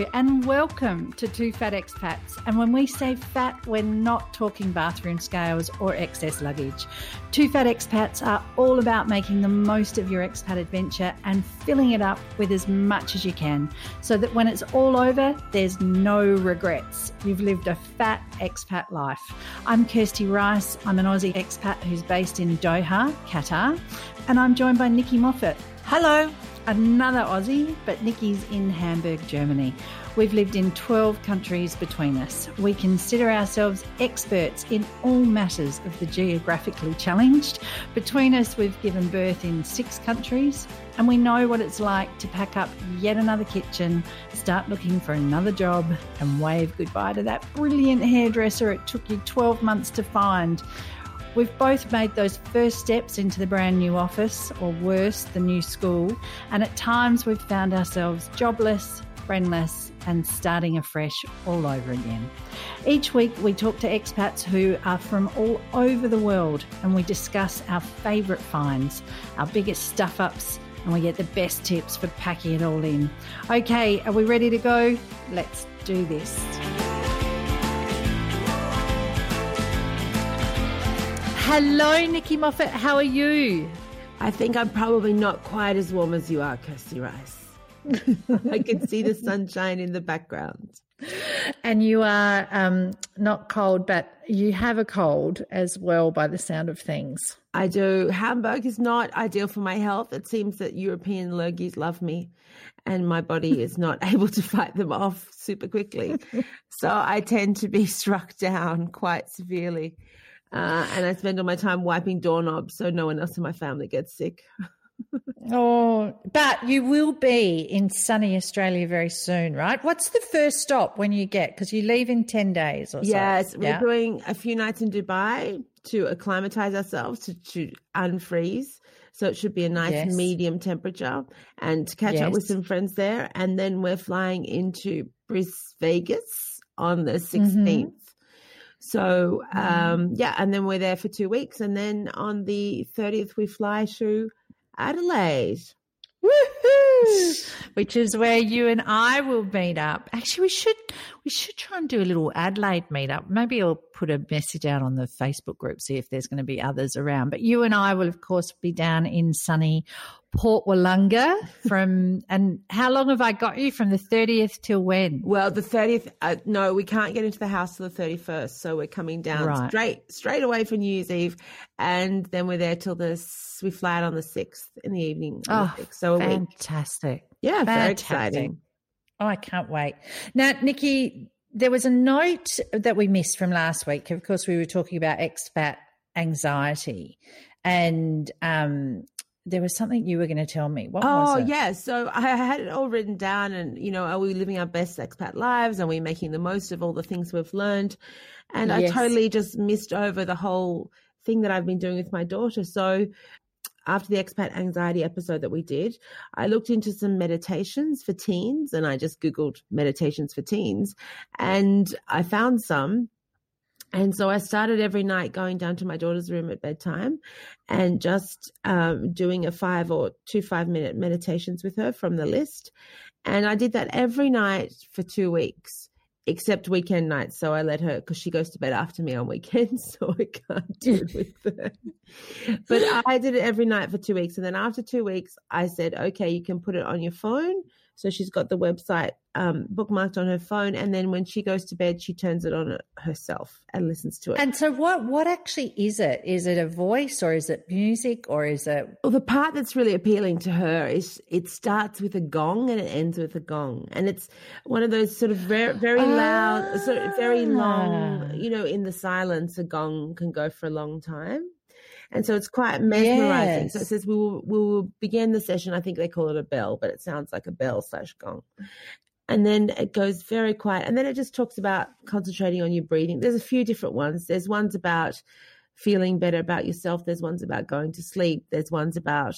and welcome to Two Fat Expats. And when we say fat, we're not talking bathroom scales or excess luggage. Two Fat Expats are all about making the most of your expat adventure and filling it up with as much as you can so that when it's all over, there's no regrets. You've lived a fat expat life. I'm Kirsty Rice. I'm an Aussie expat who's based in Doha, Qatar, and I'm joined by Nikki Moffat. Hello. Another Aussie, but Nikki's in Hamburg, Germany. We've lived in 12 countries between us. We consider ourselves experts in all matters of the geographically challenged. Between us, we've given birth in 6 countries, and we know what it's like to pack up yet another kitchen, start looking for another job, and wave goodbye to that brilliant hairdresser it took you 12 months to find. We've both made those first steps into the brand new office, or worse, the new school, and at times we've found ourselves jobless, friendless, and starting afresh all over again. Each week we talk to expats who are from all over the world, and we discuss our favourite finds, our biggest stuff-ups, and we get the best tips for packing it all in. Okay, are we ready to go? Let's do this. Hello, Nikki Moffat. How are you? I think I'm probably not quite as warm as you are, Kirsty Rice. I can see the sunshine in the background. And you are not cold, but you have a cold as well by the sound of things. I do. Hamburg is not ideal for my health. It seems that European lurgies love me and my body is not able to fight them off super quickly. So I tend to be struck down quite severely. And I spend all my time wiping doorknobs so no one else in my family gets sick. Oh, but you will be in sunny Australia very soon, right? What's the first stop when you get, because you leave in 10 days or so? Yes, we're doing a few nights in Dubai to acclimatise ourselves, to unfreeze. So it should be a nice medium temperature and to catch up with some friends there. And then we're flying into Vegas on the 16th. So, and then we're there for 2 weeks. And then on the 30th, we fly to Adelaide. Woohoo! Which is where you and I will meet up. Actually, we should try and do a little Adelaide meetup. Maybe I'll put a message out on the Facebook group, see if there's going to be others around. But you and I will, of course, be down in sunny Port Wollonga and how long have I got you from the 30th till when? Well, the 30th, no, we can't get into the house till the 31st. So we're coming down straight away for New Year's Eve. And then we're there till we fly out on the 6th in the evening. Oh, so fantastic. Yeah, very exciting. Oh, I can't wait. Now, Nikki, there was a note that we missed from last week. Of course, we were talking about expat anxiety and there was something you were going to tell me. What was it? Oh, yeah. So I had it all written down and, are we living our best expat lives? Are we making the most of all the things we've learned? And I totally just missed over the whole thing that I've been doing with my daughter. So after the expat anxiety episode that we did, I looked into some meditations for teens and I just Googled meditations for teens and I found some. And so I started every night going down to my daughter's room at bedtime and just doing a 5 or 2 5-minute meditations with her from the list. And I did that every night for 2 weeks, except weekend nights. So I let her, because she goes to bed after me on weekends, so I can't do it with her. But I did it every night for 2 weeks. And then after 2 weeks, I said, okay, you can put it on your phone. So she's got the website bookmarked on her phone. And then when she goes to bed, she turns it on herself and listens to it. And so what actually is it? Is it a voice or is it music or is it? Well, the part that's really appealing to her is it starts with a gong and it ends with a gong. And it's one of those sort of very, very loud, sort of very long, in the silence, a gong can go for a long time. And so it's quite mesmerizing. Yes. So it says we will begin the session. I think they call it a bell, but it sounds like a bell/gong. And then it goes very quiet. And then it just talks about concentrating on your breathing. There's a few different ones. There's ones about feeling better about yourself. There's ones about going to sleep. There's ones about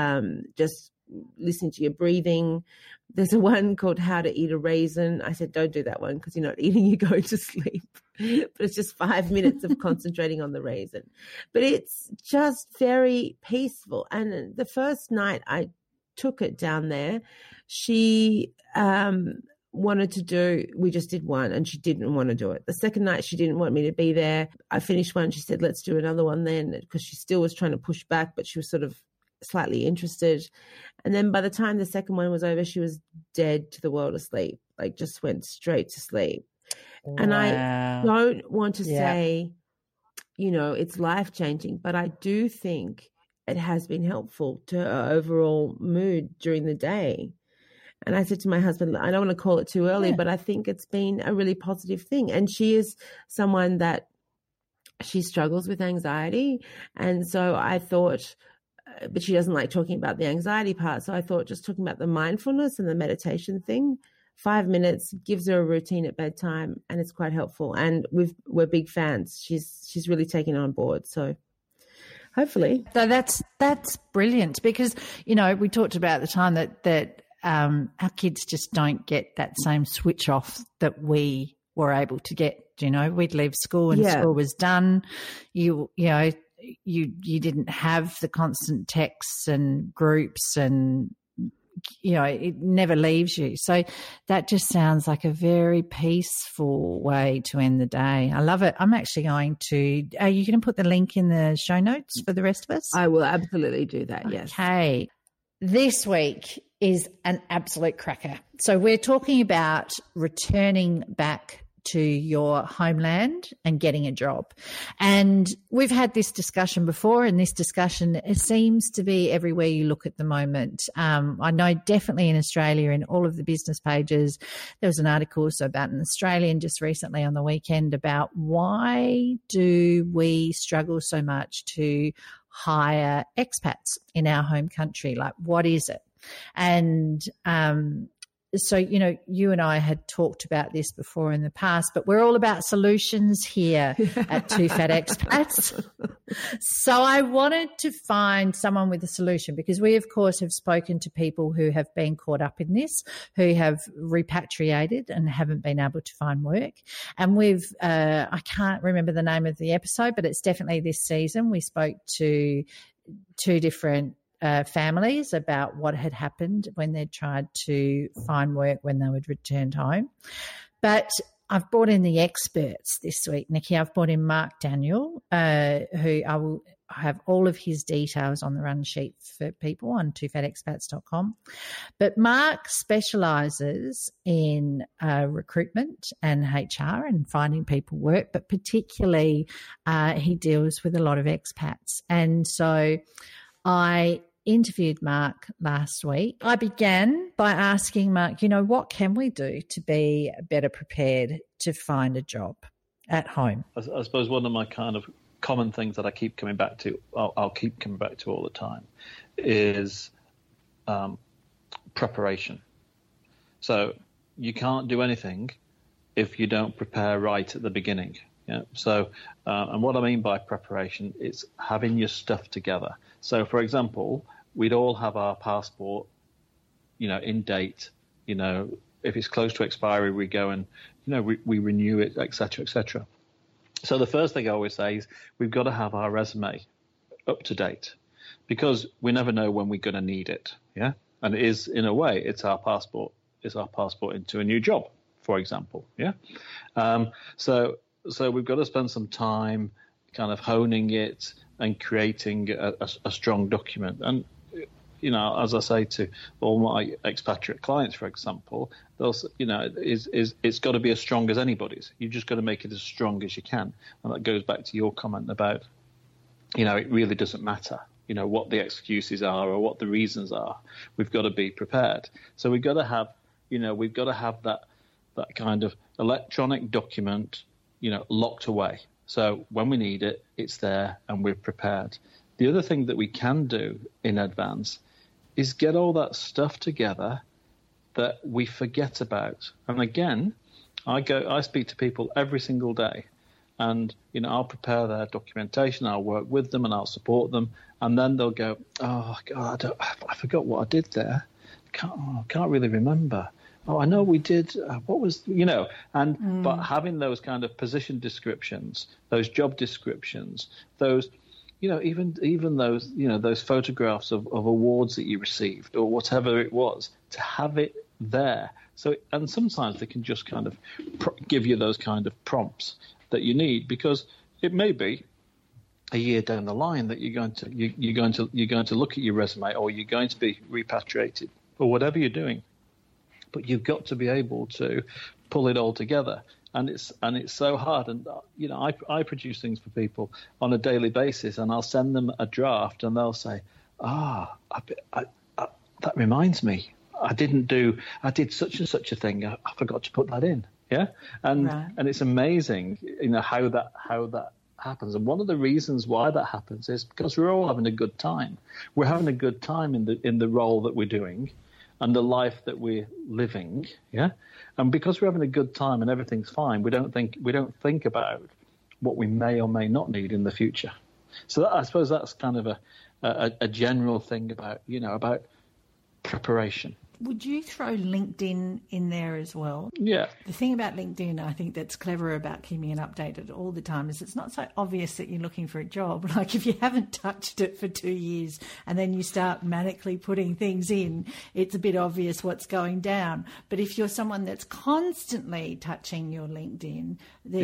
just listening to your breathing. There's a one called How to Eat a Raisin. I said, don't do that one because you're not eating, you're going to sleep. But it's just 5 minutes of concentrating on the raisin. But it's just very peaceful. And the first night I took it down there, she wanted to do, we just did one, and she didn't want to do it. The second night, she didn't want me to be there. I finished one. She said, let's do another one then, because she still was trying to push back, but she was sort of slightly interested. And then by the time the second one was over, she was dead to the world asleep, like just went straight to sleep. Wow. And I don't want to say, you know, it's life-changing, but I do think it has been helpful to her overall mood during the day. And I said to my husband, I don't want to call it too early, but I think it's been a really positive thing. And she is someone that she struggles with anxiety. And so I thought, but she doesn't like talking about the anxiety part. So I thought just talking about the mindfulness and the meditation thing, 5 minutes, gives her a routine at bedtime, and it's quite helpful. And we're big fans. She's really taken it on board. So hopefully. So that's brilliant, because, you know, we talked about the time that our kids just don't get that same switch off that we were able to get. You know, we'd leave school and school was done. You didn't have the constant texts and groups, and, you know, it never leaves you. So that just sounds like a very peaceful way to end the day. I love it. I'm actually going to, are you going to put the link in the show notes for the rest of us? I will absolutely do that, yes. Okay. This week is an absolute cracker. So we're talking about returning back to your homeland and getting a job. And we've had this discussion before, and this discussion, it seems to be everywhere you look at the moment. I know definitely in Australia, in all of the business pages, there was an article also about an Australian just recently on the weekend about why do we struggle so much to hire expats in our home country? Like, what is it? And so, you know, you and I had talked about this before in the past, but we're all about solutions here at Two Fat Expats. So I wanted to find someone with a solution, because we, of course, have spoken to people who have been caught up in this, who have repatriated and haven't been able to find work. And we've, I can't remember the name of the episode, but it's definitely this season. We spoke to two different families about what had happened when they tried to find work when they would returned home. But I've brought in the experts this week, Nikki. I've brought in Mark Daniel, who I will have all of his details on the run sheet for people on twofatexpats.com. But Mark specialises in recruitment and HR and finding people work, but particularly he deals with a lot of expats. And so I interviewed Mark last week. I began by asking Mark, you know, what can we do to be better prepared to find a job at home? I suppose one of my kind of common things that I keep coming back to, I'll keep coming back to all the time, is preparation. So you can't do anything if you don't prepare right at the beginning. Yeah. So, and what I mean by preparation is having your stuff together. So, for example, we'd all have our passport, you know, in date. You know, if it's close to expiry, we go and, you know, we renew it, et cetera, et cetera. So the first thing I always say is we've got to have our resume up to date, because we never know when we're going to need it. Yeah. And it is, in a way, it's our passport. It's our passport into a new job, for example. Yeah. So we've got to spend some time kind of honing it and creating a strong document. And, you know, as I say to all my expatriate clients, for example, they'll, you know, it's got to be as strong as anybody's. You've just got to make it as strong as you can. And that goes back to your comment about, you know, it really doesn't matter, you know, what the excuses are or what the reasons are. We've got to be prepared. So we've got to have, you know, we've got to have that kind of electronic document, you know, locked away. So when we need it, it's there and we're prepared. The other thing that we can do in advance is get all that stuff together that we forget about. And again, I speak to people every single day, and, you know, I'll prepare their documentation, I'll work with them and I'll support them. And then they'll go, oh God, I forgot what I did there. Can't really remember. Oh, I know we did. What was, you know, and but having those kind of position descriptions, those job descriptions, those, you know, even those, you know, those photographs of awards that you received or whatever it was, to have it there. So, and sometimes they can just kind of give you those kind of prompts that you need, because it may be a year down the line that you're going to look at your resume, or you're going to be repatriated, or whatever you're doing. But you've got to be able to pull it all together, and it's so hard. And I produce things for people on a daily basis, and I'll send them a draft, and they'll say, that reminds me, I did such and such a thing, I forgot to put that in. Yeah, and it's amazing, how that happens. And one of the reasons why that happens is because we're all having a good time. We're having a good time in the role that we're doing and the life that we're living. Yeah, and because we're having a good time and everything's fine, we don't think about what we may or may not need in the future. So I suppose that's kind of a general thing about preparation. Would you throw LinkedIn in there as well? Yeah. The thing about LinkedIn, I think that's clever about keeping it updated all the time, is it's not so obvious that you're looking for a job. Like if you haven't touched it for 2 years and then you start manically putting things in, it's a bit obvious what's going down. But if you're someone that's constantly touching your LinkedIn,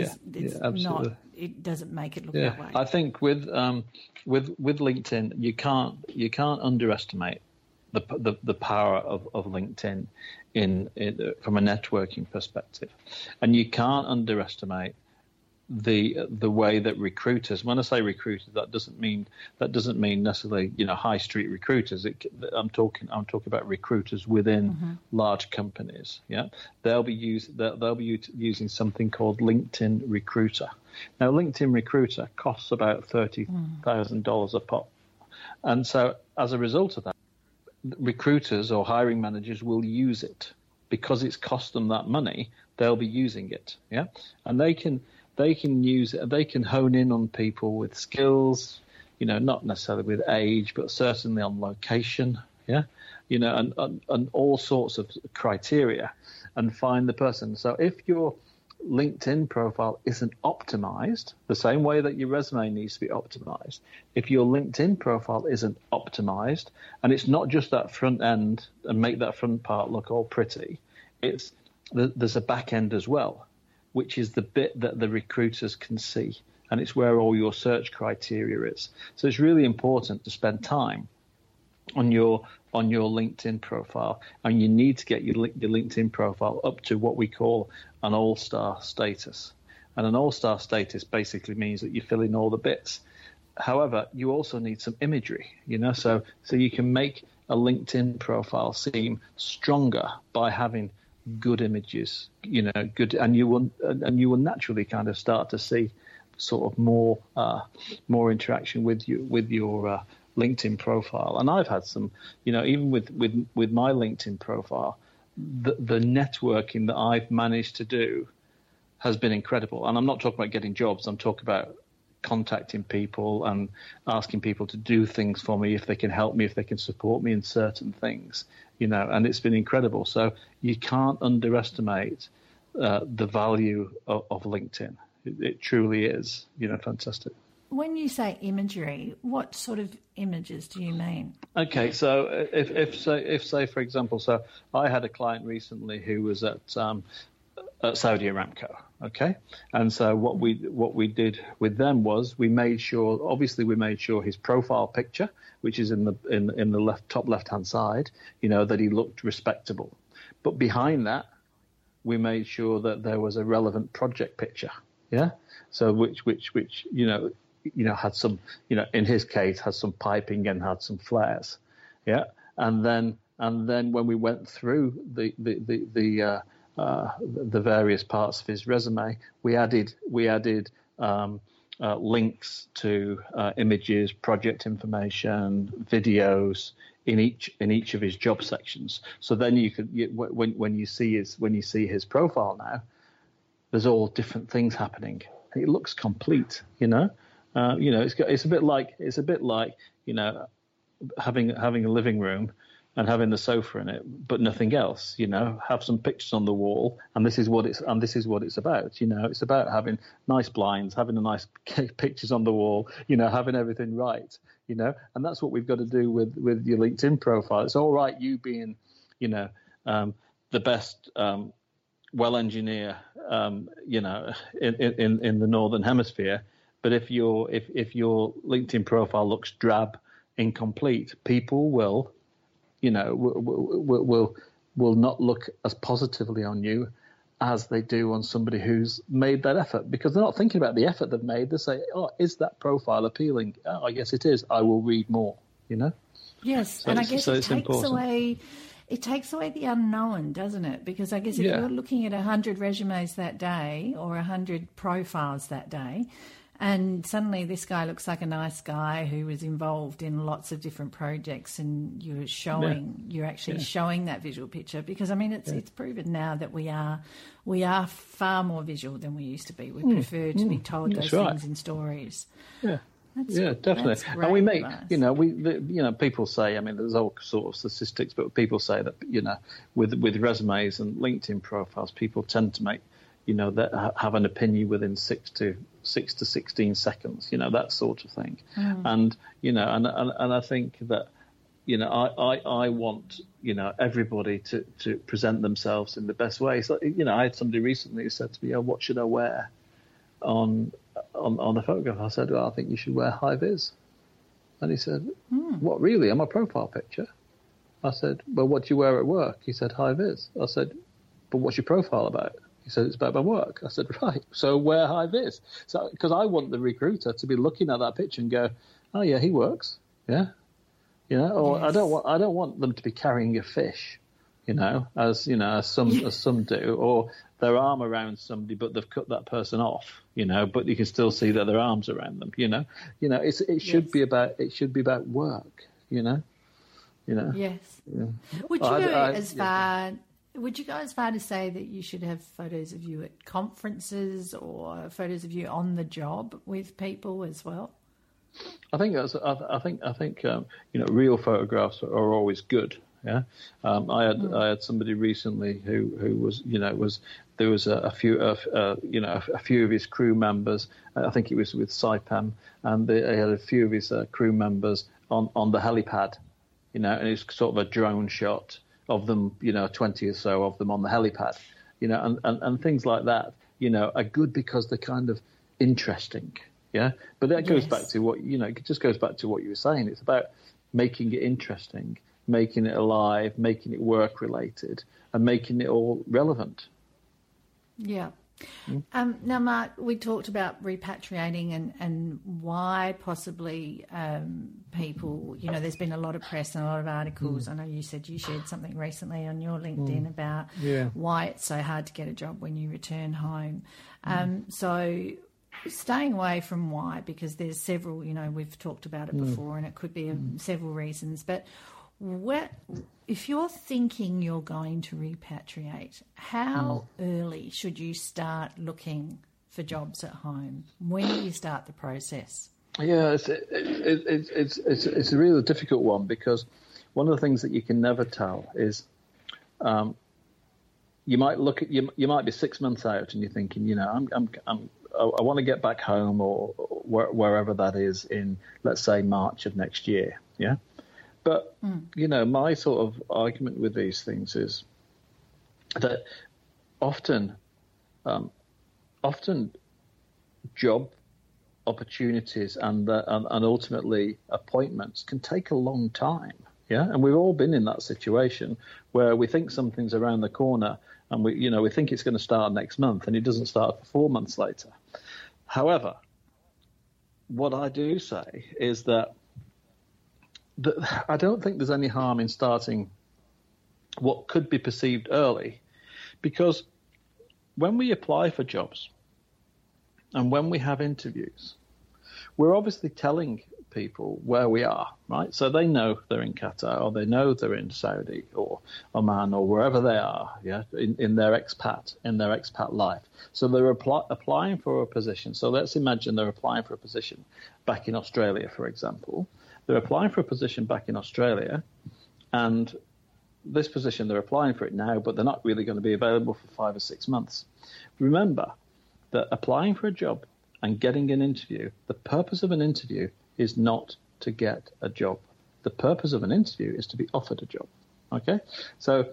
it doesn't make it look that way. I think with LinkedIn, you can't underestimate the power of LinkedIn from a networking perspective, and you can't underestimate the way that recruiters. When I say recruiters, that doesn't mean necessarily high street recruiters. I'm talking about recruiters within large companies. Yeah, they'll be using something called LinkedIn Recruiter. Now, LinkedIn Recruiter costs about $30,000 a pop, and so as a result of that, recruiters or hiring managers will use it because it's cost them that money. They'll be using it, and they can use it. They can hone in on people with skills, not necessarily with age, but certainly on location, and all sorts of criteria, and find the person. So if your LinkedIn profile isn't optimized the same way that your resume needs to be optimized, if your LinkedIn profile isn't optimized, and it's not just that front end and make that front part look all pretty, there's a back end as well, which is the bit that the recruiters can see, and it's where all your search criteria is. So it's really important to spend time on your LinkedIn profile, and you need to get your LinkedIn profile up to what we call an all-star status. And an all-star status basically means that you fill in all the bits. However, you also need some imagery, so you can make a LinkedIn profile seem stronger by having good images, good, and you will naturally kind of start to see sort of more interaction with your LinkedIn profile. And I've had some, even with my LinkedIn profile, the networking that I've managed to do has been incredible. And I'm not talking about getting jobs. I'm talking about contacting people and asking people to do things for me, if they can help me, if they can support me in certain things, and it's been incredible. So you can't underestimate the value of LinkedIn. It truly is, fantastic. When you say imagery, what sort of images do you mean? Okay, so if say for example, so I had a client recently who was at Saudi Aramco, okay, and so what we did with them was we made sure his profile picture, which is in the top left hand side, that he looked respectable, but behind that we made sure that there was a relevant project picture, so which had some, in his case, had some piping and had some flares, and then when we went through the various parts of his resume, we added links to images, project information, videos in each of his job sections. So then when you see his profile now, there's all different things happening. It looks complete, It's a bit like having a living room and having the sofa in it, but nothing else. Have some pictures on the wall, and this is what it's about. It's about having nice blinds, having a nice pictures on the wall. Having everything right. And that's what we've got to do with your LinkedIn profile. It's all right you being, the best well engineer, you know, in the Northern Hemisphere. But if your LinkedIn profile looks drab, incomplete, people will, you know, will not look as positively on you as they do on somebody who's made that effort, because they're not thinking about the effort they've made. They say, "Oh, is that profile appealing? Oh, yes, it is. I will read more." You know. Yes, so and I guess it takes away the unknown, doesn't it? Because I guess if you're looking at 100 resumes that day or 100 profiles that day, and suddenly this guy looks like a nice guy who was involved in lots of different projects, and you're actually showing that visual picture. Because I mean, it's proven now that we are far more visual than we used to be. We prefer to be told those things in stories. Yeah. Definitely. And we make, you know, people say, I mean, there's all sort of statistics, but people say that, you know, with resumes and LinkedIn profiles, people tend to make, you know, that have an opinion within 6 to 16 seconds, you know, that sort of thing. And, you know, and I think that, you know, I want, you know, everybody to present themselves in the best way. So, you know, I had somebody recently who said to me, "Oh, what should I wear on the photograph?" I said, "Well, I think you should wear high vis." And he said, "What, really? On my profile picture?" I said, "Well, what do you wear at work?" He said, "High vis." I said, "But what's your profile about?" He said, "It's about my work." I said, "Right, so wear high vis." So, because I want the recruiter to be looking at that picture and go, "Oh yeah, he works, yeah," you know. Or I don't want them to be carrying a fish, you know, as some do, or their arm around somebody, but they've cut that person off, you know, but you can still see that their arms around them, you know. It should be about work, you know. Yes. Yeah. Would you go as far to say that you should have photos of you at conferences or photos of you on the job with people as well? I think you know, real photographs are always good. Yeah, I had somebody recently who was, you know, there was a few of his crew members. I think it was with Saipem, and they had a few of his crew members on the helipad, you know, and it's sort of a drone shot of them, you know, 20 or so of them on the helipad, you know, and things like that, you know, are good because they're kind of interesting. Yeah, but that goes back to what, you know, it just goes back to what you were saying. It's about making it interesting, making it alive, making it work related, and making it all relevant. Yeah. Now, Mark, we talked about repatriating and why possibly people, you know, there's been a lot of press and a lot of articles. I know you said you shared something recently on your LinkedIn about why it's so hard to get a job when you return home. So staying away from why, because there's several, you know, we've talked about it before, and it could be several reasons, but if you're thinking you're going to repatriate, how early should you start looking for jobs at home? When do you start the process? Yeah, it's a really difficult one, because one of the things that you can never tell is you might be 6 months out and you're thinking, you know, I want to get back home or wherever that is in, let's say, March of next year. Yeah. But, you know, my sort of argument with these things is that often job opportunities and ultimately appointments can take a long time. Yeah. And we've all been in that situation where we think something's around the corner and we think it's going to start next month, and it doesn't start for 4 months later. However, what I do say is that I don't think there's any harm in starting what could be perceived early, because when we apply for jobs and when we have interviews, we're obviously telling people where we are, right? So they know they're in Qatar, or they know they're in Saudi or Oman or wherever they are, yeah, in their expat life. So they're applying for a position. So let's imagine they're applying for a position back in Australia, for example. They're applying for a position back in Australia, and this position, they're applying for it now, but they're not really going to be available for 5 or 6 months. Remember that applying for a job and getting an interview, the purpose of an interview is not to get a job. The purpose of an interview is to be offered a job. Okay? So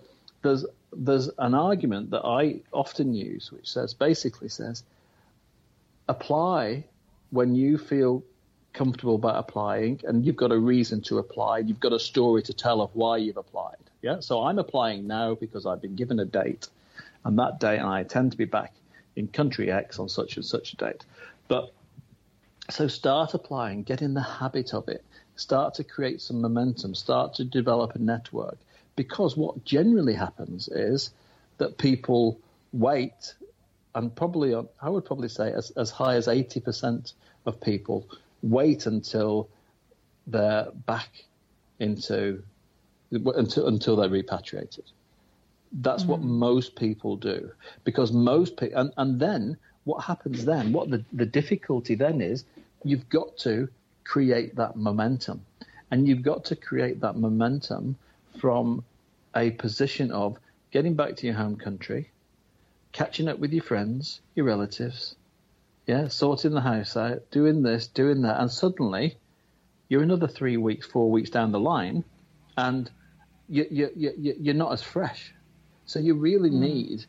there's an argument that I often use, which basically says, apply when you feel comfortable about applying, and you've got a reason to apply. You've got a story to tell of why you've applied. Yeah. So I'm applying now because I've been given a date, and that date, and I intend to be back in country X on such and such a date. But so start applying, get in the habit of it, start to create some momentum, start to develop a network. Because what generally happens is that people wait, and probably, I would probably say as high as 80% of people wait until they're back until they're repatriated. That's what most people do, because most people, and then what happens then, what the difficulty then is, you've got to create that momentum, and you've got to create that momentum from a position of getting back to your home country, catching up with your friends, your relatives, sorting the house out, doing this, doing that, and suddenly you're another 3 weeks, 4 weeks down the line, and you're not as fresh. So you really need,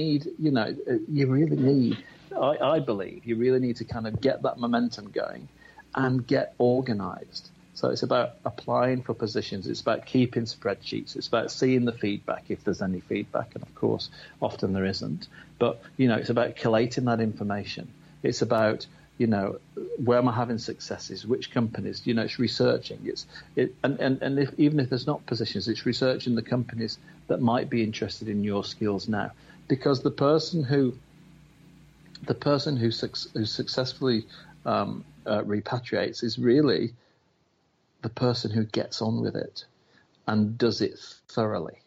I believe, you really need to kind of get that momentum going and get organized. So it's about applying for positions. It's about keeping spreadsheets. It's about seeing the feedback if there's any feedback. And of course, often there isn't. But, it's about collating that information. It's about, where am I having successes? Which companies? It's researching. Even if there's not positions, it's researching the companies that might be interested in your skills now. Because the person who successfully repatriates is really the person who gets on with it and does it thoroughly.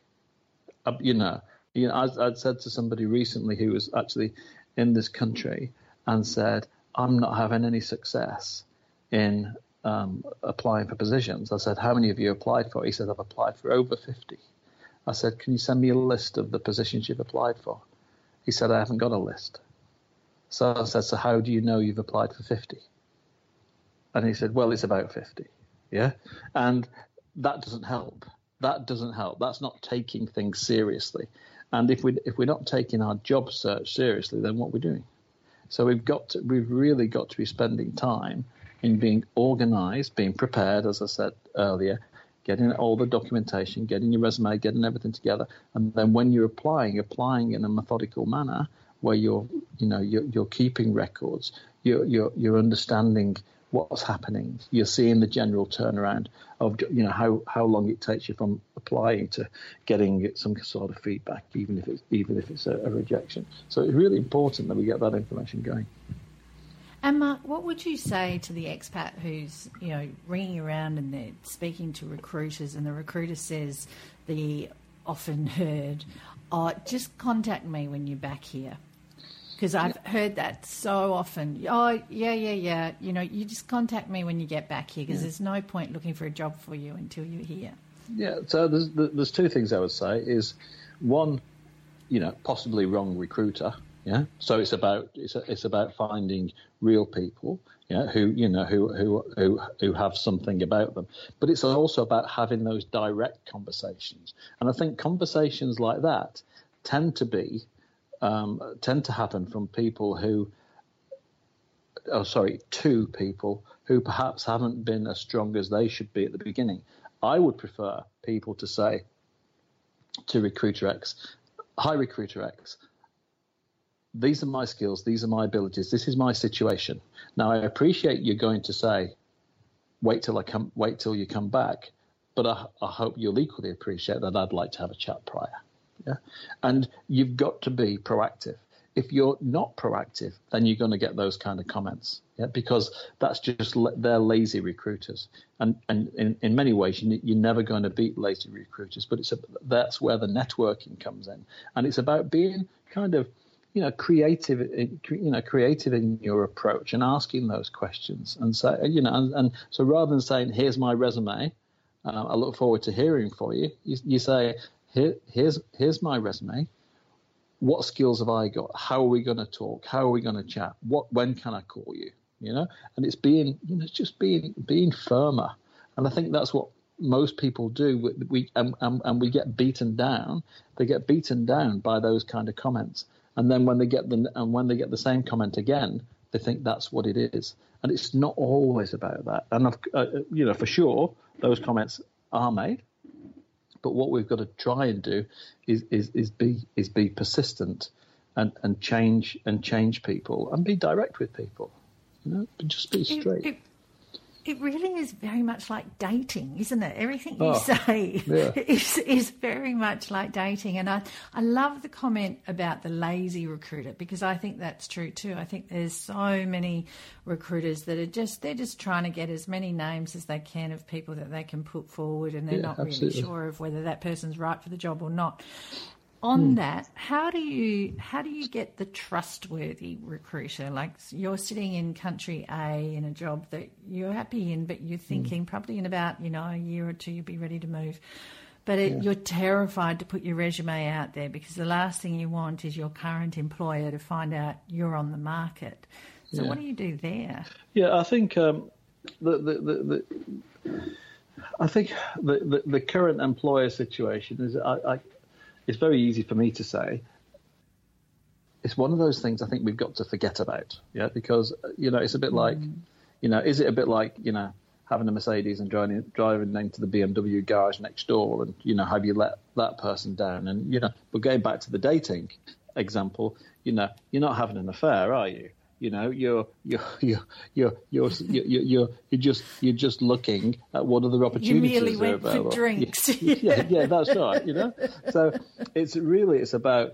I'd said to somebody recently who was actually in this country and said, I'm not having any success in applying for positions. I said, how many of you applied for? He said, I've applied for over 50. I said, can you send me a list of the positions you've applied for? He said, I haven't got a list. So I said, so how do you know you've applied for 50? And he said, well, it's about 50. Yeah. And that doesn't help. That's not taking things seriously. And if we're not taking our job search seriously, then what are we doing? So we've really got to be spending time in being organized, being prepared, as I said earlier, getting all the documentation, getting your resume, getting everything together. And then when you're applying in a methodical manner where you're keeping records, you're understanding what's happening. You're seeing the general turnaround of how long it takes you from applying to getting some sort of feedback, even if it's a rejection. So it's really important that we get that information going. And Mark, what would you say to the expat who's ringing around and they're speaking to recruiters, and the recruiter says the often heard, "Oh, just contact me when you're back here." Because I've heard that so often. Oh, yeah. You just contact me when you get back here, because there's no point looking for a job for you until you're here. Yeah, so there's two things I would say. Is one, possibly wrong recruiter. Yeah, so it's about finding real people, who have something about them. But it's also about having those direct conversations. And I think conversations like that tend to happen from people to people who perhaps haven't been as strong as they should be at the beginning. I would prefer people to say to Recruiter X, "Hi, Recruiter X, these are my skills, these are my abilities, this is my situation. Now, I appreciate you're going to say, wait till you come back, but I hope you'll equally appreciate that I'd like to have a chat prior." Yeah, and you've got to be proactive. If you're not proactive, then you're going to get those kind of comments. Yeah, because that's just they're lazy recruiters, and in many ways you're never going to beat lazy recruiters. But that's where the networking comes in, and it's about being kind of creative in your approach and asking those questions, and so and so rather than saying, "Here's my resume, I look forward to hearing from you," you say, Here's my resume. What skills have I got? How are we going to talk? How are we going to chat? When can I call you? And it's being firmer. And I think that's what most people do, we get beaten down. They get beaten down by those kind of comments, and then when they get the same comment again, they think that's what it is, and it's not always about that. And for sure, those comments are made, but what we've got to try and do is be persistent and change people and be direct with people. But just be straight. It really is very much like dating, isn't it? Everything you say is very much like dating. And I love the comment about the lazy recruiter, because I think that's true too. I think there's so many recruiters that they're just trying to get as many names as they can of people that they can put forward, and they're not really sure of whether that person's right for the job or not. On that, how do you get the trustworthy recruiter? Like, you're sitting in country A in a job that you're happy in, but you're thinking probably in about a year or two you'll be ready to move. But you're terrified to put your resume out there, because the last thing you want is your current employer to find out you're on the market. So what do you do there? Yeah, I think the current employer situation is it's very easy for me to say. It's one of those things I think we've got to forget about, because it's a bit like, is it a bit like having a Mercedes and driving into the BMW garage next door, and have you let that person down? And but going back to the dating example, you're not having an affair, are you? You're just looking at what other opportunities you merely are went available. For drinks. Yeah, that's right. So it's about.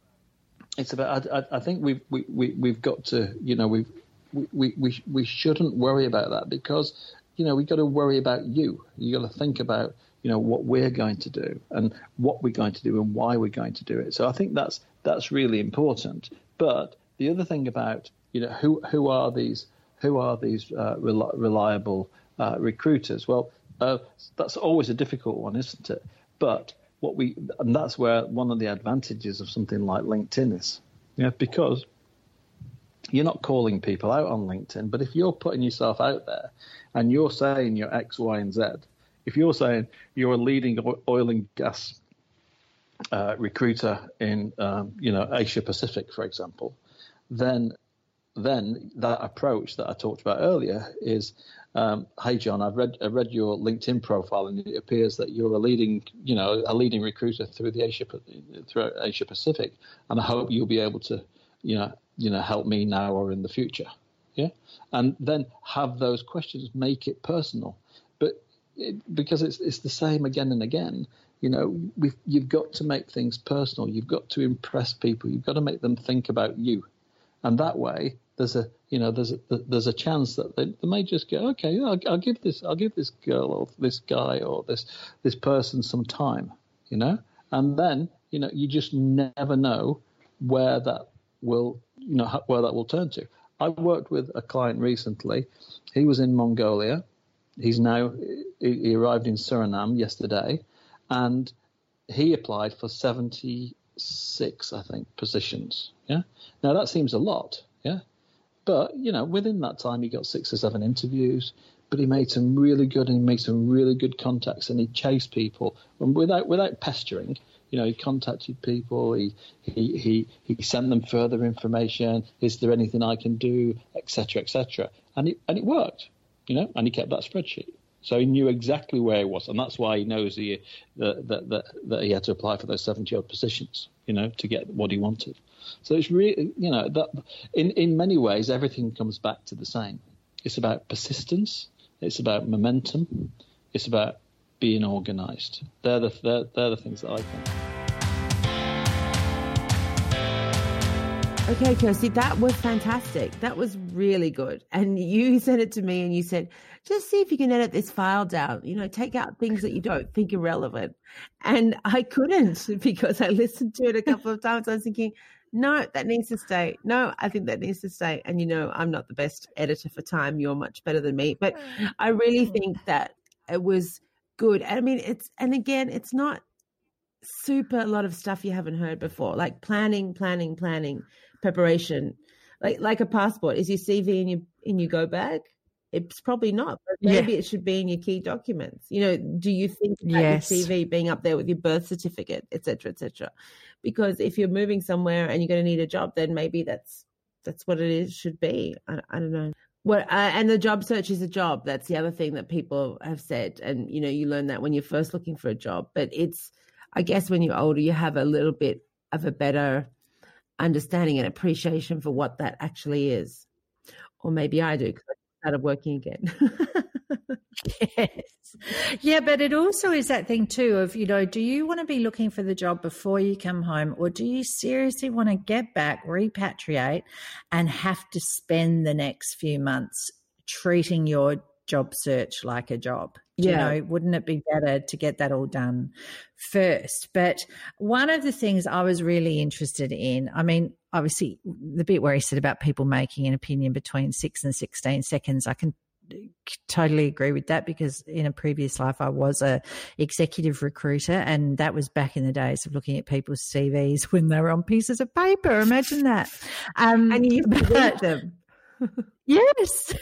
I think we've got to. We shouldn't worry about that, because we've got to worry about you. You got to think about what we're going to do and what we're going to do and why we're going to do it. So I think that's really important. But the other thing about who are these reliable recruiters? Well, that's always a difficult one, isn't it? But and that's where one of the advantages of something like LinkedIn is, because you're not calling people out on LinkedIn, but if you're putting yourself out there and you're saying you're X, Y, and Z, if you're saying you're a leading oil and gas recruiter in Asia Pacific, for example, then that approach that I talked about earlier is, hey John, I've read your LinkedIn profile, and it appears that you're a leading recruiter through Asia Pacific, and I hope you'll be able to help me now or in the future. And then have those questions, make it personal, but because it's the same again and again. You've got to make things personal. You've got to impress people. You've got to make them think about you. And that way, there's a chance that they may just go, okay, I'll give this girl or this guy or this person some time, and then you just never know where that will turn to. I worked with a client recently. He was in Mongolia. He arrived in Suriname yesterday, and he applied for 76, I think, positions. Yeah. Now that seems a lot. Yeah. But, within that time, he got 6 or 7 interviews, but he made some really good contacts, and he chased people and without pestering. He contacted people. He sent them further information. Is there anything I can do, etc., etc. And it worked. And he kept that spreadsheet. So he knew exactly where he was, and that's why he knows that he had to apply for those 70-odd positions, to get what he wanted. So it's really, that in many ways, everything comes back to the same. It's about persistence. It's about momentum. It's about being organised. They're the things that I think. Okay, Kirsty, that was fantastic. That was really good. And you sent it to me and you said, just see if you can edit this file down, take out things that you don't think are relevant. And I couldn't, because I listened to it a couple of times. I was thinking, no, that needs to stay. No, I think that needs to stay. And, I'm not the best editor for time. You're much better than me. But I really think that it was good. I mean, it's not super a lot of stuff you haven't heard before, like planning, preparation, like a passport. Is your CV in your go bag? it's probably not, but maybe it should be in your key documents. You know, do you think about your CV being up there with your birth certificate, et cetera, et cetera? Because if you're moving somewhere and you're going to need a job, then maybe that's what it is, should be. I don't know. Well, and the job search is a job. That's the other thing that people have said. And, you know, you learn that when you're first looking for a job. But it's, I guess when you're older, you have a little bit of a better understanding and appreciation for what that actually is. Or maybe I do, because I started working again. Yes. Yeah, but it also is that thing too of, you know, do you want to be looking for the job before you come home, or do you seriously want to get back, repatriate, and have to spend the next few months treating your job search like a job? You know, wouldn't it be better to get that all done first? But one of the things I was really interested in, I mean, obviously the bit where he said about people making an opinion between 6 and 16 seconds, I can totally agree with that, because in a previous life I was a executive recruiter, and that was back in the days of looking at people's CVs when they were on pieces of paper. Imagine that. And you used to read them. Yes.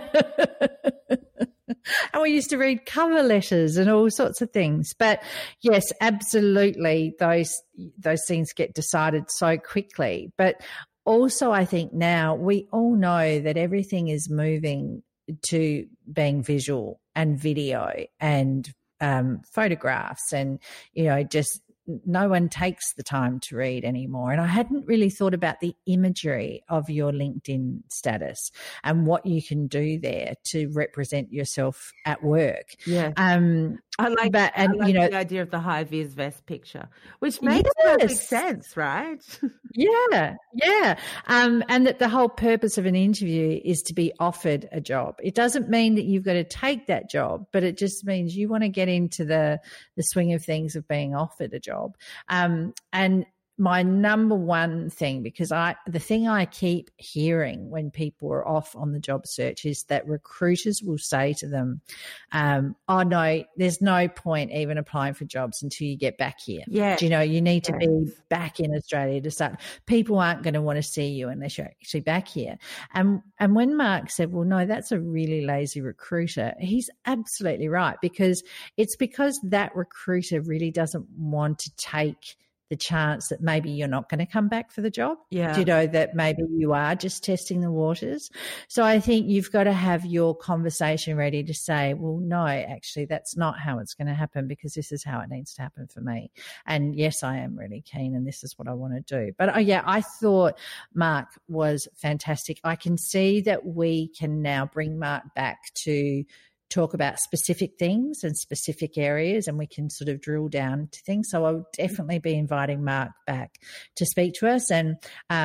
And we used to read cover letters and all sorts of things. But yes, absolutely, those things get decided so quickly. But also I think now we all know that everything is moving to being visual and video and photographs, and, you know, just no one takes the time to read anymore. And I hadn't really thought about the imagery of your LinkedIn status and what you can do there to represent yourself at work. Yeah. I like you know, the idea of the high vis vest picture, which makes perfect sense, right? Yeah. And that the whole purpose of an interview is to be offered a job. It doesn't mean that you've got to take that job, but it just means you want to get into the swing of things of being offered a job. And my number one thing, because the thing I keep hearing when people are off on the job search is that recruiters will say to them, oh no, there's no point even applying for jobs until you get back here. Yeah. You know, you need to be back in Australia to start. People aren't going to want to see you unless you're actually back here. And when Mark said, well, no, that's a really lazy recruiter, he's absolutely right, because that recruiter really doesn't want to take the chance that maybe you're not going to come back for the job. Yeah. You know, that maybe you are just testing the waters. So I think you've got to have your conversation ready to say, well, no, actually, that's not how it's going to happen, because this is how it needs to happen for me. And yes, I am really keen and this is what I want to do. But I thought Mark was fantastic. I can see that we can now bring Mark back to talk about specific things and specific areas, and we can sort of drill down to things. So I'll definitely be inviting Mark back to speak to us. And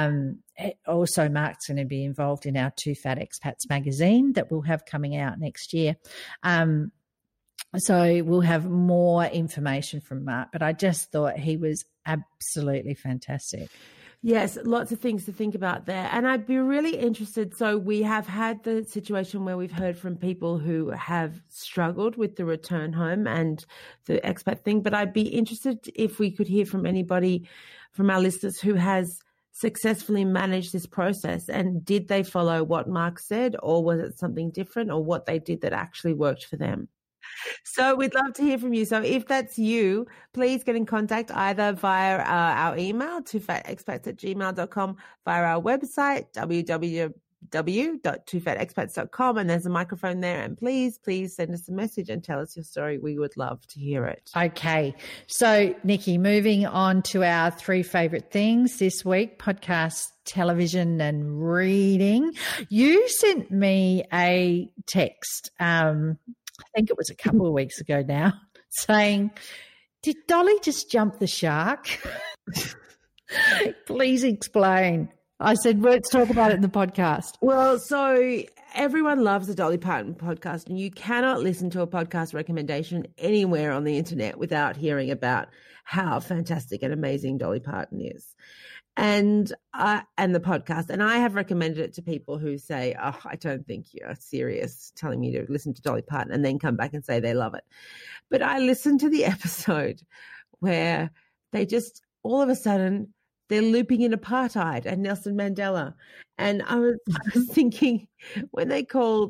also Mark's going to be involved in our Two Fat Expats magazine that we'll have coming out next year. So we'll have more information from Mark, but I just thought he was absolutely fantastic. Yes, lots of things to think about there. And I'd be really interested. So we have had the situation where we've heard from people who have struggled with the return home and the expat thing. But I'd be interested if we could hear from anybody from our listeners who has successfully managed this process. And did they follow what Mark said, or was it something different, or what they did that actually worked for them? So we'd love to hear from you. So if that's you, please get in contact either via our email, twofatexpats@gmail.com, via our website, www.twofatexpats.com, and there's a microphone there. And please send us a message and tell us your story. We would love to hear it. Okay. So, Nikki, moving on to our 3 favourite things this week: podcast, television and reading. You sent me a text, I think it was a couple of weeks ago now, saying, did Dolly just jump the shark? Please explain. I said, let's talk about it in the podcast. Well, so everyone loves the Dolly Parton podcast, and you cannot listen to a podcast recommendation anywhere on the internet without hearing about how fantastic and amazing Dolly Parton is. And the podcast. And I have recommended it to people who say, oh, I don't think you're serious telling me to listen to Dolly Parton, and then come back and say they love it. But I listened to the episode where they just, all of a sudden, they're looping in apartheid and Nelson Mandela. And I was thinking, when they called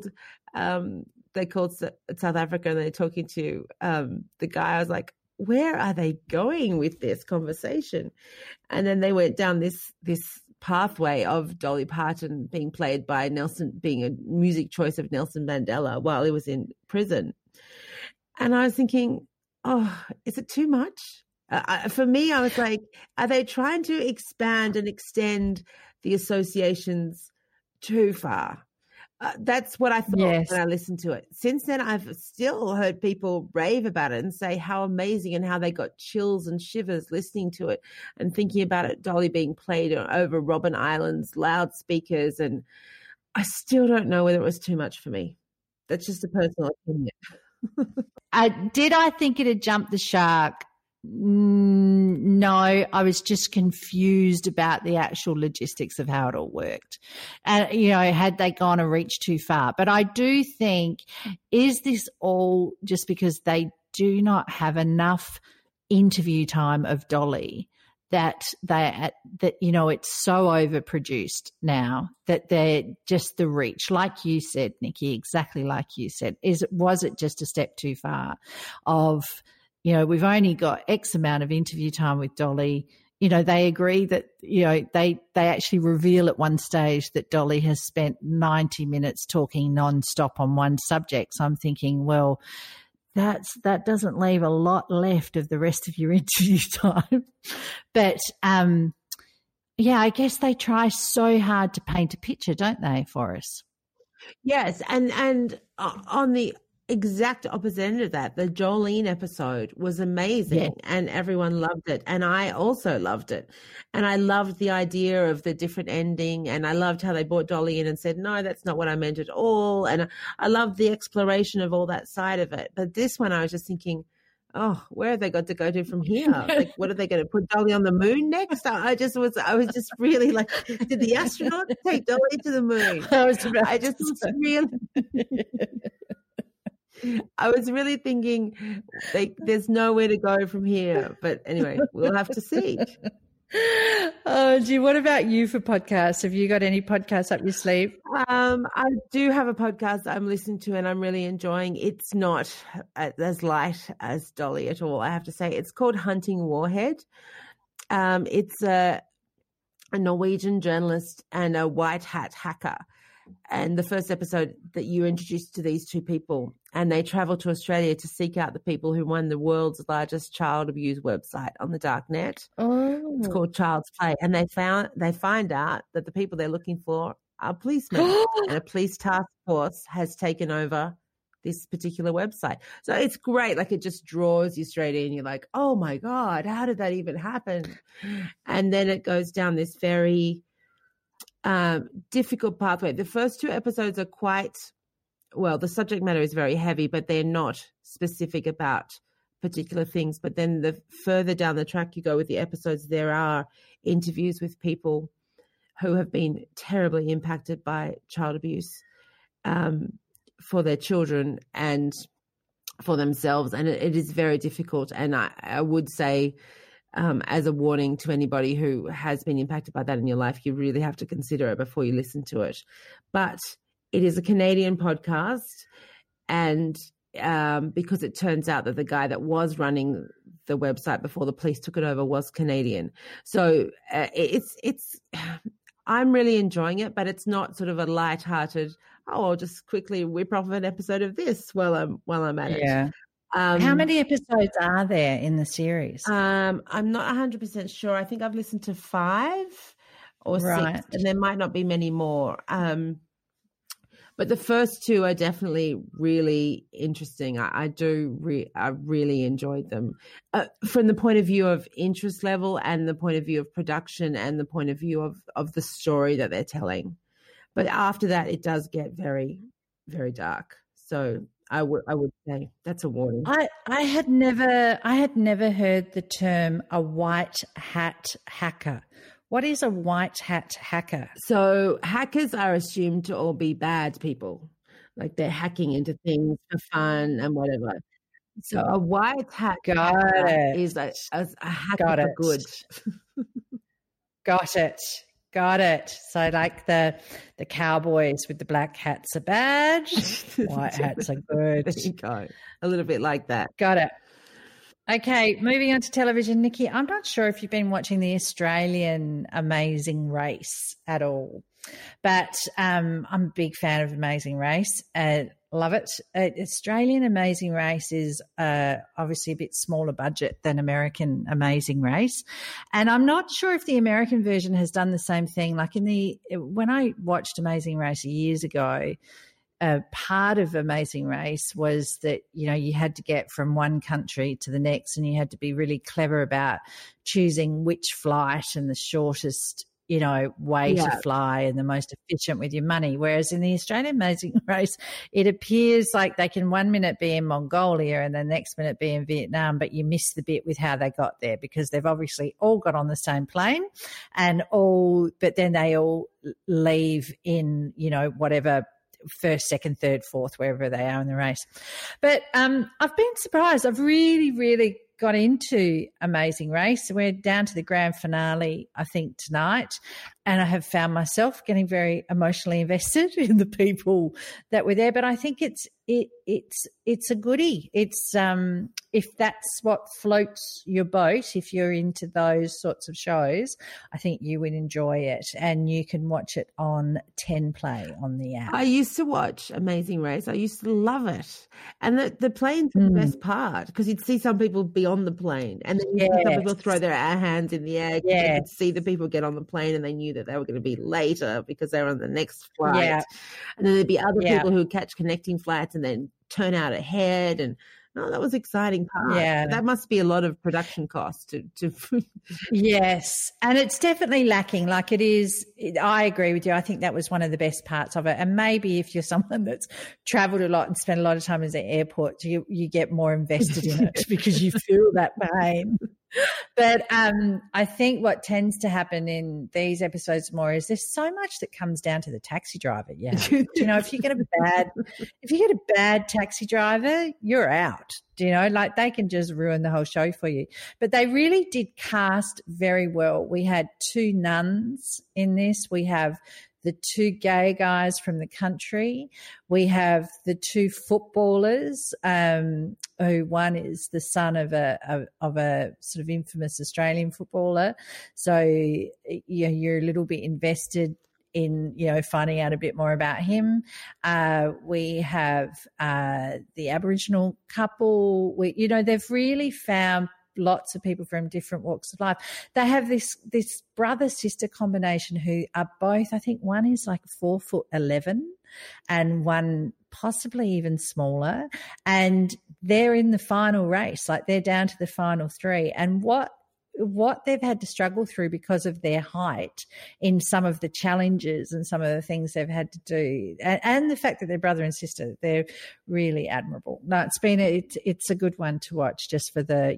they called South Africa and they're talking to the guy. I was like, where are they going with this conversation? And then they went down this pathway of Dolly Parton being played by Nelson, being a music choice of Nelson Mandela while he was in prison. And I was thinking, oh, is it too much? For me, I was like, are they trying to expand and extend the associations too far? That's what I thought when I listened to it. Since then, I've still heard people rave about it and say how amazing and how they got chills and shivers listening to it and thinking about it, Dolly being played over Robben Island's loudspeakers. And I still don't know whether it was too much for me. That's just a personal opinion. Did I think it had jumped the shark? No, I was just confused about the actual logistics of how it all worked. And, had they gone a reach too far? But I do think, is this all just because they do not have enough interview time of Dolly that it's so overproduced now that they're just the reach, like you said, Nikki, exactly like you said, was it just a step too far of, we've only got X amount of interview time with Dolly. They agree that, they actually reveal at one stage that Dolly has spent 90 minutes talking nonstop on one subject. So I'm thinking, well, that doesn't leave a lot left of the rest of your interview time. But, I guess they try so hard to paint a picture, don't they, for us? Yes. And on the exact opposite end of that, the Jolene episode was amazing and everyone loved it. And I also loved it. And I loved the idea of the different ending. And I loved how they brought Dolly in and said, no, that's not what I meant at all. And I loved the exploration of all that side of it. But this one, I was just thinking, oh, where have they got to go to from here? Like, what are they going to put Dolly on the moon next? I was just really like, did the astronaut take Dolly to the moon? I was really thinking there's nowhere to go from here. But anyway, we'll have to see. Oh, gee, what about you for podcasts? Have you got any podcasts up your sleeve? I do have a podcast I'm listening to and I'm really enjoying. It's not as light as Dolly at all, I have to say. It's called Hunting Warhead. It's a Norwegian journalist and a white hat hacker. And the first episode that you introduced to these two people, and they travel to Australia to seek out the people who won the world's largest child abuse website on the dark net. Oh. It's called Child's Play. And they find out that the people they're looking for are policemen and a police task force has taken over this particular website. So it's great. Like, it just draws you straight in. You're like, oh my God, how did that even happen? And then it goes down this very difficult pathway. The first two episodes are the subject matter is very heavy, but they're not specific about particular things. But then the further down the track you go with the episodes, there are interviews with people who have been terribly impacted by child abuse for their children and for themselves. And it is very difficult. And I would say, as a warning to anybody who has been impacted by that in your life, you really have to consider it before you listen to it. But it is a Canadian podcast, and because it turns out that the guy that was running the website before the police took it over was Canadian. So it's I'm really enjoying it, but it's not sort of a lighthearted, I'll just quickly whip off an episode of this while I'm at it. Yeah. How many episodes are there in the series? I'm not 100% sure. I think I've listened to 5 or 6, and there might not be many more. But the first 2 are definitely really interesting. I really enjoyed them from the point of view of interest level and the point of view of production and the point of view of the story that they're telling. But after that, it does get very, very dark. So I would say that's a warning. I had never heard the term a white hat hacker. What is a white hat hacker? So hackers are assumed to all be bad people, like they're hacking into things for fun and whatever. So a white hat hacker is a hacker for good. Got it. Got it. So like the cowboys with the black hats are bad, white hats are good. There you go. A little bit like that. Got it. Okay, moving on to television, Nikki. I'm not sure if you've been watching the Australian Amazing Race at all, but I'm a big fan of Amazing Race. Love it. Australian Amazing Race is obviously a bit smaller budget than American Amazing Race. And I'm not sure if the American version has done the same thing. Like when I watched Amazing Race years ago, part of Amazing Race was that, you had to get from one country to the next, and you had to be really clever about choosing which flight and the shortest, way to fly and the most efficient with your money. Whereas in the Australian Amazing Race, it appears like they can 1 minute be in Mongolia and the next minute be in Vietnam, but you miss the bit with how they got there, because they've obviously all got on the same plane but then they all leave in, whatever first, second, third, fourth, wherever they are in the race. But I've been surprised. I've really, really got into Amazing Race. We're down to the grand finale, I think, tonight, and I have found myself getting very emotionally invested in the people that were there. But I think it's a goodie. It's if that's what floats your boat, if you're into those sorts of shows, I think you would enjoy it, and you can watch it on 10 Play on the app. I used to watch Amazing Race. I used to love it, and the plane's the best part, because you'd see some people be on the plane, and then you'd see some people throw their hands in the air. You could see the people get on the plane, and they knew that they were going to be later because they were on the next flight. Yeah. And then there'd be other people who catch connecting flights and then turn out ahead, and that was exciting part. Yeah, that must be a lot of production costs to Yes, and it's definitely lacking. Like it is. I agree with you. I think that was one of the best parts of it. And maybe if you're someone that's travelled a lot and spent a lot of time in the airport, you get more invested in it because you feel that pain. But I think what tends to happen in these episodes more is there's so much that comes down to the taxi driver. Yeah, if you get a bad taxi driver, you're out. Like they can just ruin the whole show for you. But they really did cast very well. We had 2 nuns in this. We have the 2 gay guys from the country. We have the 2 footballers, who one is the son of a sort of infamous Australian footballer. So you're a little bit invested in, finding out a bit more about him. We have the Aboriginal couple. They've really found lots of people from different walks of life. They have this brother-sister combination who are both, I think one is like 4'11" and one possibly even smaller. And they're in the final race, like they're down to the final 3. And what they've had to struggle through because of their height in some of the challenges and some of the things they've had to do, and the fact that they're brother and sister, they're really admirable. No, it's a good one to watch, just for the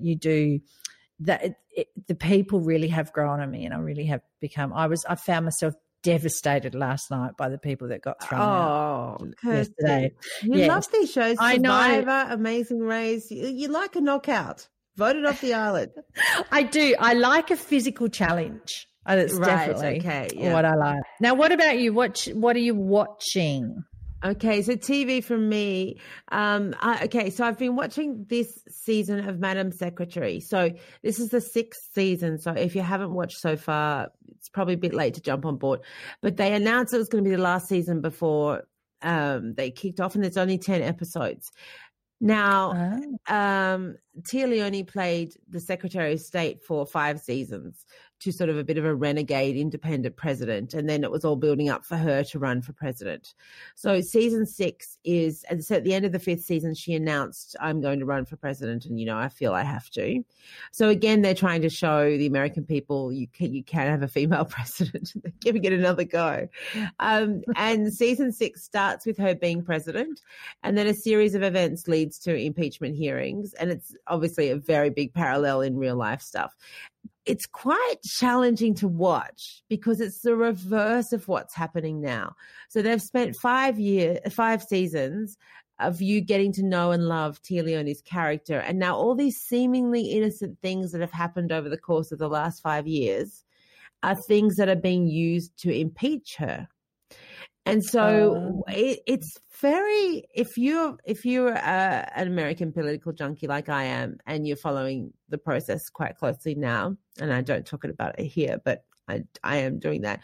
people really have grown on me, and I really have become. I found myself devastated last night by the people that got thrown out yesterday. You love these shows, Survivor, Amazing Race. You like a knockout. Voted off the island. I do. I like a physical challenge. That's definitely what I like. Now, what about you? What are you watching? Okay, so TV from me. So I've been watching this season of Madam Secretary. So this is the 6th season. So if you haven't watched so far, it's probably a bit late to jump on board. But they announced it was going to be the last season before they kicked off, and there's only 10 episodes. Now, Tia Leone played the Secretary of State for 5 seasons, to sort of a bit of a renegade independent president, and then it was all building up for her to run for president. So season 6 is, and so at the end of the 5th season, she announced, I'm going to run for president, and, I feel I have to. So again, they're trying to show the American people you can have a female president. They're giving it another go. And season 6 starts with her being president, and then a series of events leads to impeachment hearings, and it's obviously a very big parallel in real life stuff. It's quite challenging to watch because it's the reverse of what's happening now. So they've spent 5 seasons of you getting to know and love Tia Leone's character. And now all these seemingly innocent things that have happened over the course of the last 5 years are things that are being used to impeach her. And so it's very, if you're an American political junkie like I am, and you're following the process quite closely now, and I don't talk about it here, but I am doing that.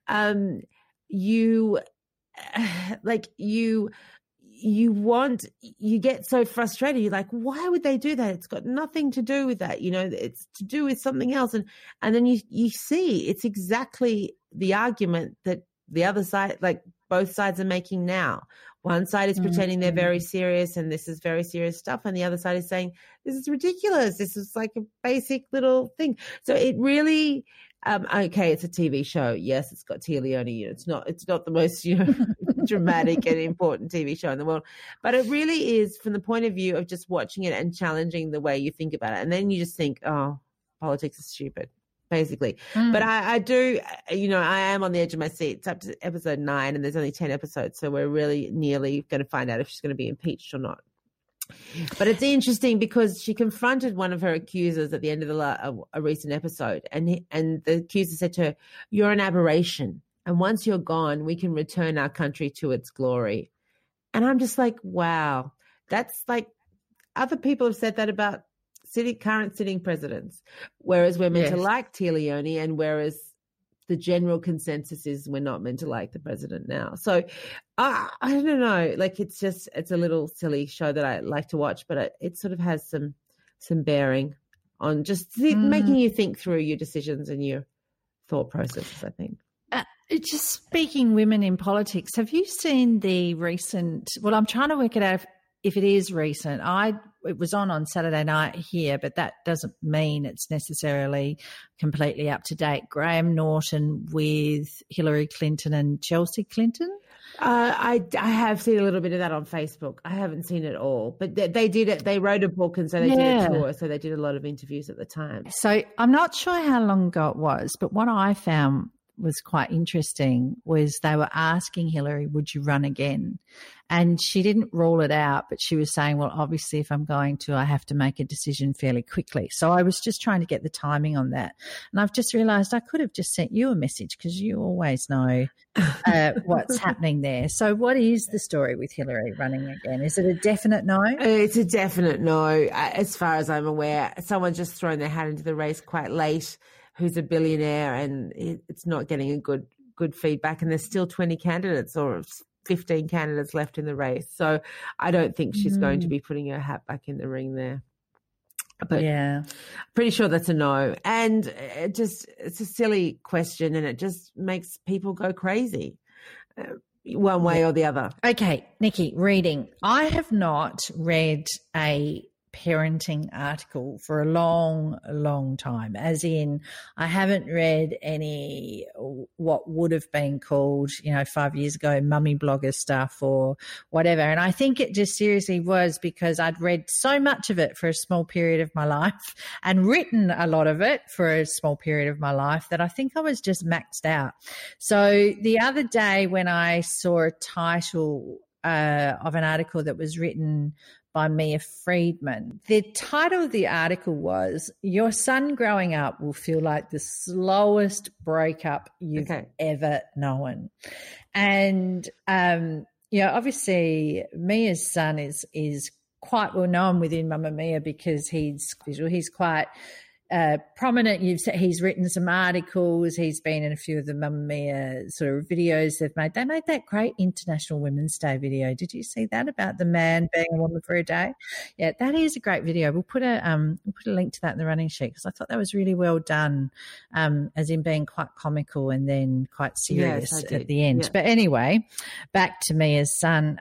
You get so frustrated. You're like, why would they do that? It's got nothing to do with that. It's to do with something else. And then you see it's exactly the argument that the other side, like both sides, are making now. One side is pretending they're very serious and this is very serious stuff. And the other side is saying, this is ridiculous. This is like a basic little thing. So it really, okay, it's a TV show. Yes, it's got Tia Leone. It's not the most, dramatic and important TV show in the world, but it really is from the point of view of just watching it and challenging the way you think about it. And then you just think, oh, politics is stupid, basically. But I do, I am on the edge of my seat. It's up to episode 9 and there's only 10 episodes. So we're really nearly going to find out if she's going to be impeached or not. But it's interesting because she confronted one of her accusers at the end of a recent episode. And the accuser said to her, you're an aberration. And once you're gone, we can return our country to its glory. And I'm just like, wow, that's like other people have said that about current sitting presidents, whereas we're meant to like Tia Leone, and whereas the general consensus is we're not meant to like the president now. So I don't know, like it's a little silly show that I like to watch, but it sort of has some bearing on just making you think through your decisions and your thought processes, I think. Just speaking women in politics, have you seen the recent, well, I'm trying to work it out if it is recent. It was on Saturday night here, but that doesn't mean it's necessarily completely up to date. Graham Norton with Hillary Clinton and Chelsea Clinton. I have seen a little bit of that on Facebook. I haven't seen it all, but they did it. They wrote a book, and so they did a tour. So they did a lot of interviews at the time. So I'm not sure how long ago it was, but what I found was quite interesting was they were asking Hillary, would you run again? And she didn't rule it out, but she was saying, well, obviously if I'm going to, I have to make a decision fairly quickly. So I was just trying to get the timing on that. And I've just realised I could have just sent you a message because you always know what's happening there. So what is the story with Hillary running again? Is it a definite no? It's a definite no. As far as I'm aware, someone's just thrown their hat into the race quite late, who's a billionaire, and it's not getting a good feedback. And there's still 20 candidates or 15 candidates left in the race. So I don't think she's going to be putting her hat back in the ring there. But yeah, pretty sure that's a no. And it's a silly question, and it just makes people go crazy one way or the other. Okay, Nikki, reading. I have not read a parenting article for a long time, as in I haven't read any what would have been called 5 years ago mummy blogger stuff or whatever. And I think it just seriously was because I'd read so much of it for a small period of my life and written a lot of it for a small period of my life that I think I was just maxed out. So the other day when I saw a title of an article that was written by Mia Friedman. The title of the article was, Your Son Growing Up Will Feel Like the Slowest Breakup You've Ever Known. And, obviously Mia's son is quite well known within Mamamia because he's quite prominent. He's written some articles. He's been in a few of the Mamamia sort of videos they've made. They made that great International Women's Day video. Did you see that about the man being a woman for a day? Yeah, that is a great video. We'll put a link to that in the running sheet because I thought that was really well done, as in being quite comical and then quite serious at the end. Yeah. But anyway, back to Mia's son.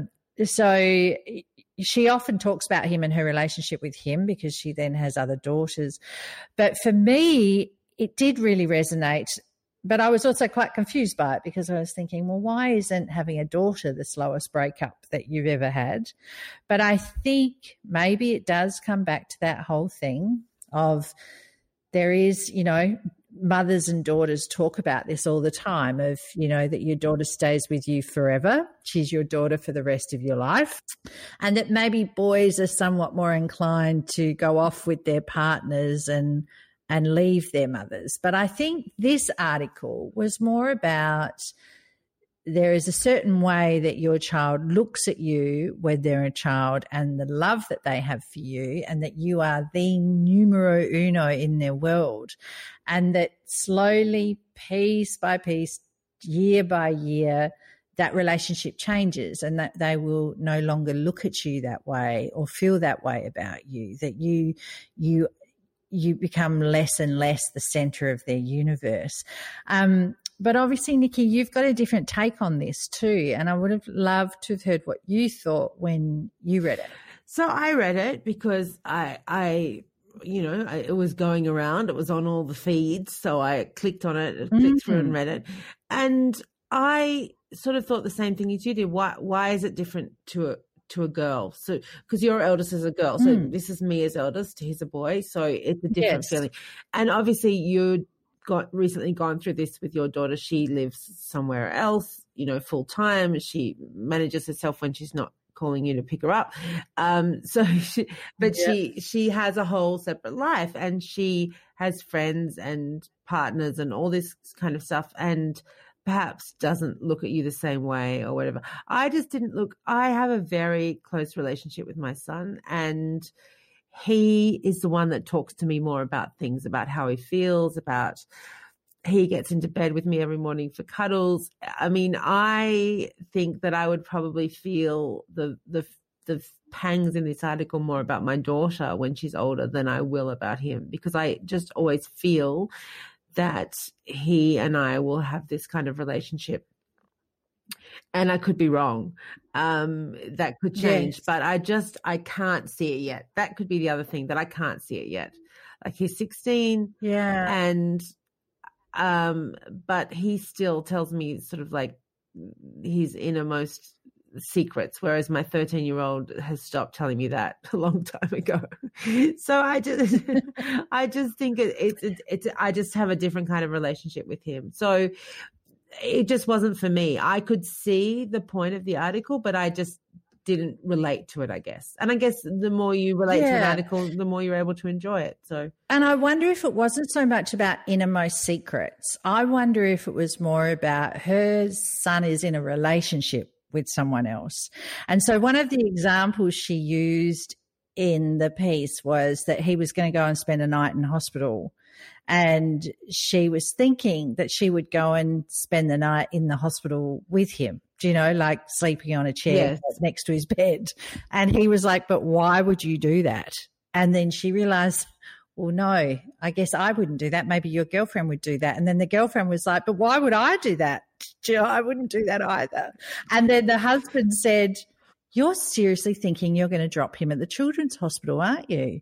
So she often talks about him and her relationship with him because she then has other daughters. But for me, it did really resonate. But I was also quite confused by it because I was thinking, well, why isn't having a daughter the slowest breakup that you've ever had? But I think maybe it does come back to that whole thing of there is, mothers and daughters talk about this all the time of, that your daughter stays with you forever. She's your daughter for the rest of your life. And that maybe boys are somewhat more inclined to go off with their partners and and leave their mothers. But I think this article was more about there is a certain way that your child looks at you when they're a child and the love that they have for you, and that you are the numero uno in their world, and that slowly, piece by piece, year by year, that relationship changes, and that they will no longer look at you that way or feel that way about you, that you become less and less the center of their universe. But obviously, Nikki, you've got a different take on this too, and I would have loved to have heard what you thought when you read it. So I read it because it was going around. It was on all the feeds, so I clicked on it, clicked through and read it. And I sort of thought the same thing as you did. Why is it different to a girl? So, because your eldest is a girl, so this is me as eldest, he's a boy, so it's a different feeling. And obviously you recently gone through this with your daughter. She lives somewhere else, full time. She manages herself when she's not calling you to pick her up. She has a whole separate life, and she has friends and partners and all this kind of stuff, and perhaps doesn't look at you the same way or whatever. I just didn't look. I have a very close relationship with my son, and he is the one that talks to me more about things, about how he feels, he gets into bed with me every morning for cuddles. I mean, I think that I would probably feel the pangs in this article more about my daughter when she's older than I will about him, because I just always feel that he and I will have this kind of relationship. And I could be wrong. That could change, but I can't see it yet. That could be the other thing, that I can't see it yet. Like, he's 16. Yeah. And, but he still tells me sort of like his innermost secrets, whereas my 13-year-old has stopped telling me that a long time ago. So I just think I just have a different kind of relationship with him. So it just wasn't for me. I could see the point of the article, but I just didn't relate to it, I guess. And I guess the more you relate to an article, the more you're able to enjoy it. So, and I wonder if it wasn't so much about innermost secrets. I wonder if it was more about her son is in a relationship with someone else. And so one of the examples she used in the piece was that he was going to go and spend a night in hospital, and she was thinking that she would go and spend the night in the hospital with him, like sleeping on a chair next to his bed. And he was like, but why would you do that? And then she realized, well, no, I guess I wouldn't do that. Maybe your girlfriend would do that. And then the girlfriend was like, but why would I do that? I wouldn't do that either. And then the husband said, you're seriously thinking you're going to drop him at the children's hospital, aren't you?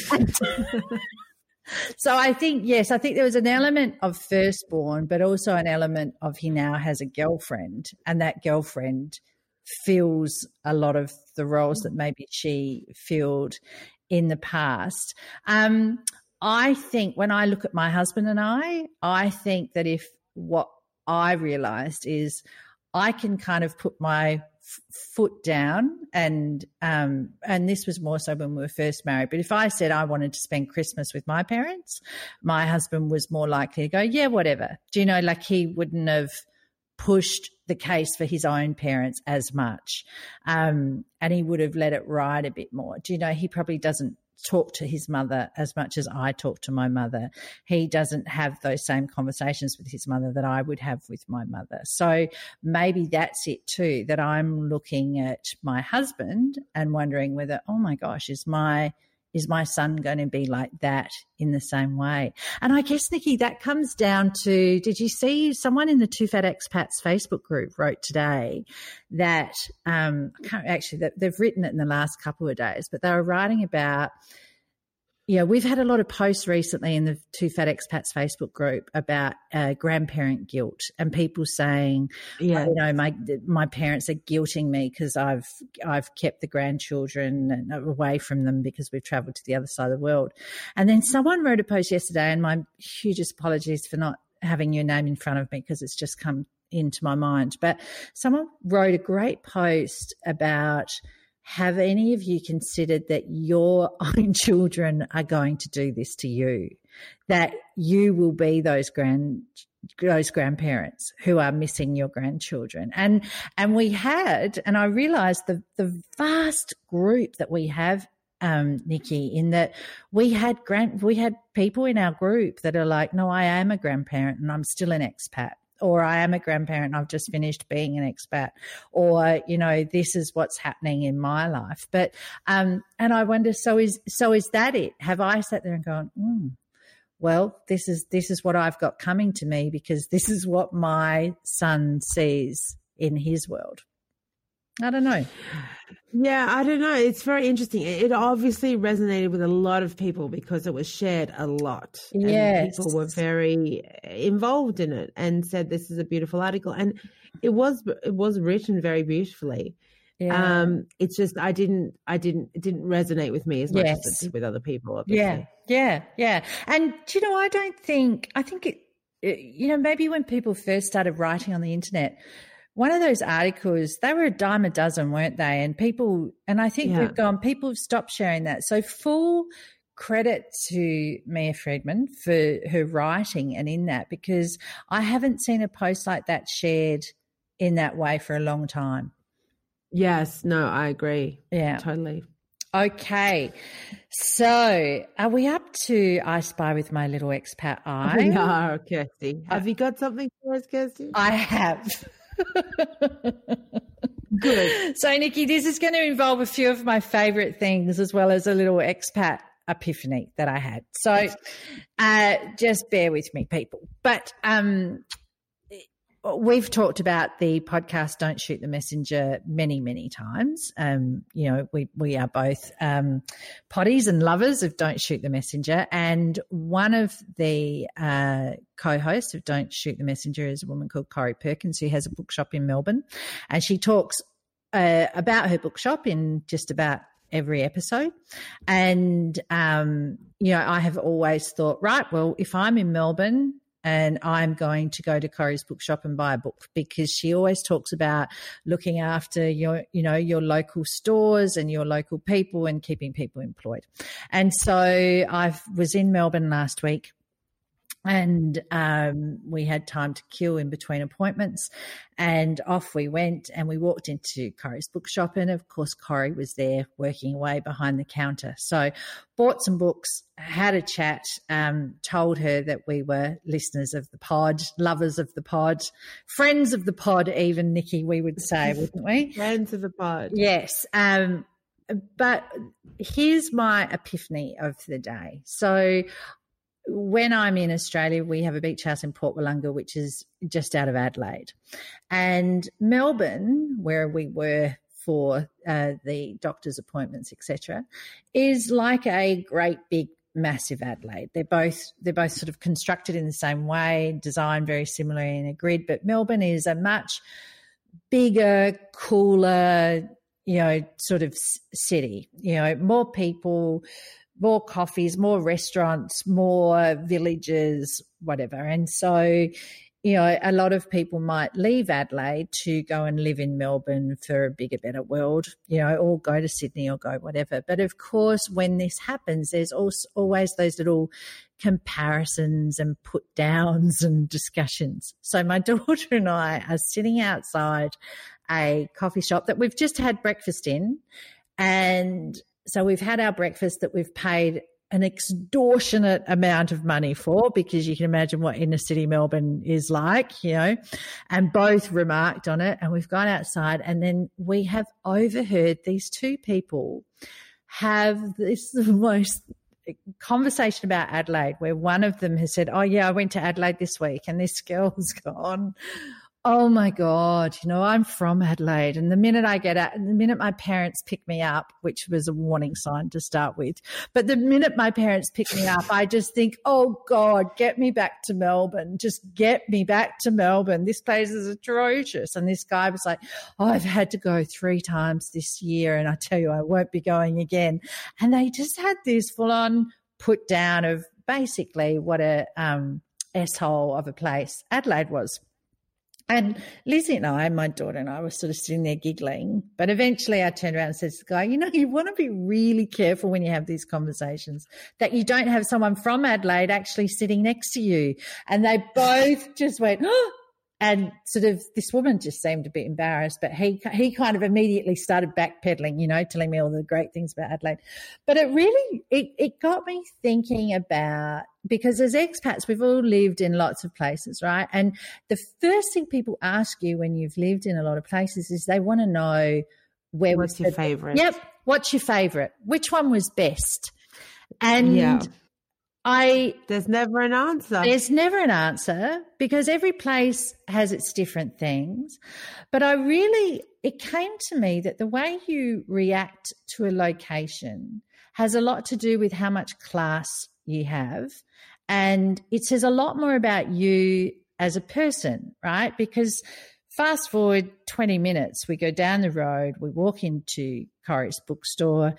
So I think there was an element of firstborn, but also an element of he now has a girlfriend, and that girlfriend fills a lot of the roles that maybe she filled in the past. I think when I look at my husband and I think that if what I realized is I can kind of put my foot down, and this was more so when we were first married. But if I said I wanted to spend Christmas with my parents, my husband was more likely to go, yeah, whatever. Like he wouldn't have pushed the case for his own parents as much, and he would have let it ride a bit more. He probably doesn't talk to his mother as much as I talk to my mother. He doesn't have those same conversations with his mother that I would have with my mother. So maybe that's it too, that I'm looking at my husband and wondering whether, oh my gosh, is my son going to be like that in the same way? And I guess, Nikki, that comes down to, did you see someone in the Two Fat Expats Facebook group wrote today that, that they've written it in the last couple of days, but they were writing about, we've had a lot of posts recently in the Two Fat Expats Facebook group about grandparent guilt, and people saying, my parents are guilting me because I've kept the grandchildren away from them because we've travelled to the other side of the world. And then someone wrote a post yesterday, and my hugest apologies for not having your name in front of me because it's just come into my mind. But someone wrote a great post about, have any of you considered that your own children are going to do this to you? that you will be those grandparents who are missing your grandchildren. And we had, and I realised the vast group that we have, Nikki, in that we had people in our group that are like, no, I am a grandparent and I'm still an expat. Or I am a grandparent, I've just finished being an expat, or, you know, this is what's happening in my life. But, and I wonder, so is that it? Have I sat there and gone, well, this is what I've got coming to me because this is what my son sees in his world? I don't know. Yeah, I don't know. It's very interesting. It obviously resonated with a lot of people because it was shared a lot. Yes. People were very involved in it and said this is a beautiful article. And it was written very beautifully. Yeah. It's just it didn't resonate with me as much as it did with other people, obviously. Yeah. And you know, I think it, you know, maybe when people first started writing on the internet, one of those articles, they were a dime a dozen, weren't they? And people have stopped sharing that. So full credit to Mia Freedman for her writing and in that, because I haven't seen a post like that shared in that way for a long time. Yes, no, I agree. Yeah. Totally. Okay. So are we up to I Spy with My Little Expat Eye? We are, Kirsty. Have you got something for us, Kirsty? I have. Good. So, Nikki, this is going to involve a few of my favourite things as well as a little expat epiphany that I had. So just bear with me, people. But we've talked about the podcast Don't Shoot the Messenger many, many times. You know, we are both potties and lovers of Don't Shoot the Messenger. And one of the co-hosts of Don't Shoot the Messenger is a woman called Corrie Perkins, who has a bookshop in Melbourne. And she talks about her bookshop in just about every episode. And, you know, I have always thought, right, well, if I'm in Melbourne and I'm going to go to Corrie's bookshop and buy a book, because she always talks about looking after your local stores and your local people and keeping people employed. And so I was in Melbourne last week, and we had time to queue in between appointments, and off we went, and we walked into Corrie's bookshop, and of course Corrie was there working away behind the counter. So bought some books, had a chat, told her that we were listeners of the pod, lovers of the pod, friends of the pod even, Nikki, we would say, wouldn't we? Friends of the pod. Yes. But here's my epiphany of the day. So when I'm in Australia, we have a beach house in Port Wollonga, which is just out of Adelaide. And Melbourne, where we were for the doctor's appointments, etc., is like a great big massive Adelaide. They're both sort of constructed in the same way, designed very similarly in a grid, but Melbourne is a much bigger, cooler, you know, sort of city, you know, more people, more coffees, more restaurants, more villages, whatever. And so, you know, a lot of people might leave Adelaide to go and live in Melbourne for a bigger, better world, you know, or go to Sydney or go whatever. But of course, when this happens, there's also always those little comparisons and put downs and discussions. So my daughter and I are sitting outside a coffee shop that we've just had breakfast in, and so we've had our breakfast that we've paid an extortionate amount of money for, because you can imagine what inner city Melbourne is like, you know, and both remarked on it. And we've gone outside, and then we have overheard these two people have this most conversation about Adelaide, where one of them has said, oh yeah, I went to Adelaide this week, and this girl's gone, oh my God, you know, I'm from Adelaide. And the minute I get out, the minute my parents pick me up, which was a warning sign to start with, but the minute my parents pick me up, I just think, oh God, get me back to Melbourne. Just get me back to Melbourne. This place is atrocious. And this guy was like, oh, I've had to go 3 times this year, and I tell you, I won't be going again. And they just had this full on put down of basically what a asshole of a place Adelaide was. And Lizzie and I, my daughter and I, were sort of sitting there giggling. But eventually I turned around and said to the guy, you want to be really careful when you have these conversations that you don't have someone from Adelaide actually sitting next to you. And they both just went, oh, and sort of this woman just seemed a bit embarrassed, but he kind of immediately started backpedaling, telling me all the great things about Adelaide. But it really, it got me thinking about, because as expats, we've all lived in lots of places, right? And the first thing people ask you when you've lived in a lot of places is they want to know what's your favourite? Yep. What's your favourite? Which one was best? And there's never an answer. There's never an answer because every place has its different things. But it came to me that the way you react to a location has a lot to do with how much class you have. And it says a lot more about you as a person, right? Because fast forward 20 minutes, we go down the road, we walk into Corrie's bookstore,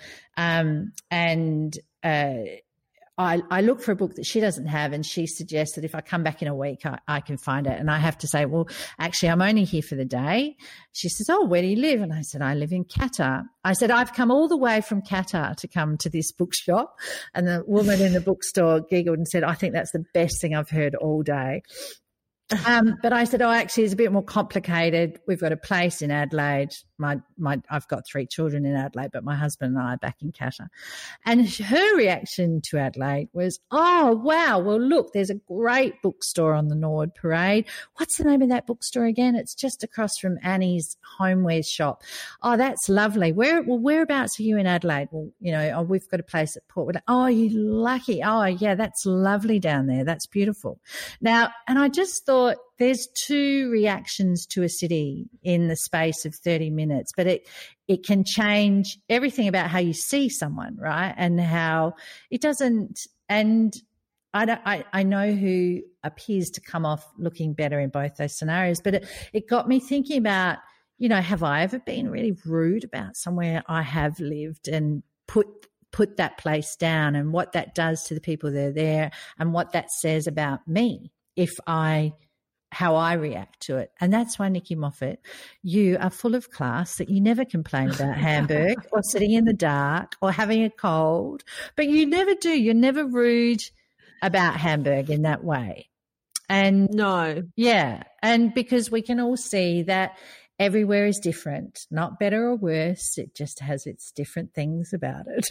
I look for a book that she doesn't have, and she suggests that if I come back in a week, I can find it. And I have to say, well, actually, I'm only here for the day. She says, oh, where do you live? And I said, I live in Qatar. I said, I've come all the way from Qatar to come to this bookshop. And the woman in the bookstore giggled and said, I think that's the best thing I've heard all day. But I said, actually, it's a bit more complicated. We've got a place in Adelaide. I've got 3 children in Adelaide, but my husband and I are back in Qatar. And her reaction to Adelaide was, oh, wow, well, look, there's a great bookstore on the Nord Parade. What's the name of that bookstore again? It's just across from Annie's homewares shop. Oh, that's lovely. Whereabouts are you in Adelaide? Well, we've got a place at Port Woodland. Oh, you lucky. Oh, yeah, that's lovely down there. That's beautiful. Now, and I just thought, there's 2 reactions to a city in the space of 30 minutes, but it can change everything about how you see someone, right? And how it doesn't, and I know who appears to come off looking better in both those scenarios, but it got me thinking about, have I ever been really rude about somewhere I have lived and put that place down, and what that does to the people that are there, and what that says about me how I react to it. And that's why, Nikki Moffat, you are full of class, that you never complain about Hamburg or sitting in the dark or having a cold, but you never do. You're never rude about Hamburg in that way. And no. Yeah. And because we can all see that everywhere is different, not better or worse. It just has its different things about it.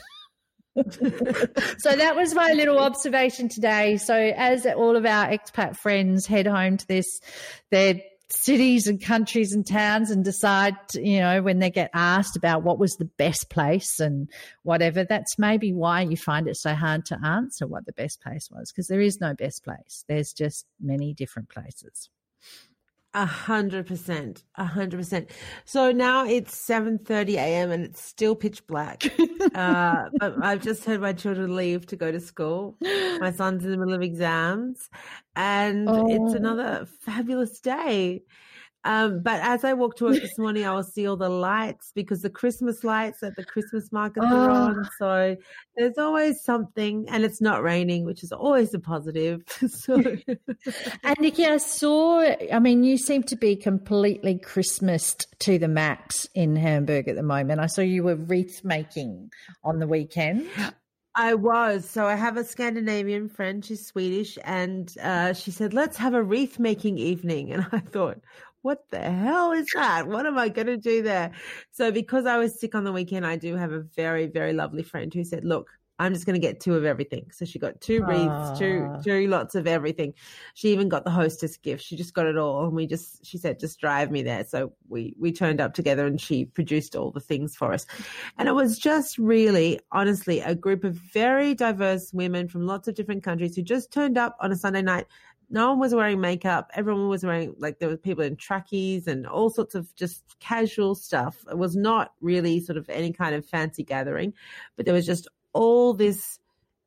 So that was my little observation today. So as all of our expat friends head home to their cities and countries and towns and decide, when they get asked about what was the best place and whatever, that's maybe why you find it so hard to answer what the best place was, because there is no best place. There's just many different places. 100%, 100%. So now it's 7:30 a.m. and it's still pitch black. But I've just had my children leave to go to school. My son's in the middle of exams, and it's another fabulous day. But as I walk to work this morning, I will see all the lights, because the Christmas lights at the Christmas markets are on. So there's always something, and it's not raining, which is always a positive. And Nikki, you seem to be completely Christmased to the max in Hamburg at the moment. I saw you were wreath making on the weekend. I was. So I have a Scandinavian friend, she's Swedish, and she said, let's have a wreath making evening. And I thought, what the hell is that? What am I going to do there? So because I was sick on the weekend, I do have a very, very lovely friend who said, look, I'm just going to get 2 of everything. So she got 2 wreaths, two lots of everything. She even got the hostess gift. She just got it all. And she said, just drive me there. So we turned up together, and she produced all the things for us. And it was just really, honestly, a group of very diverse women from lots of different countries who just turned up on a Sunday night. No one was wearing makeup. Everyone was wearing, there were people in trackies and all sorts of just casual stuff. It was not really sort of any kind of fancy gathering, but there was just all this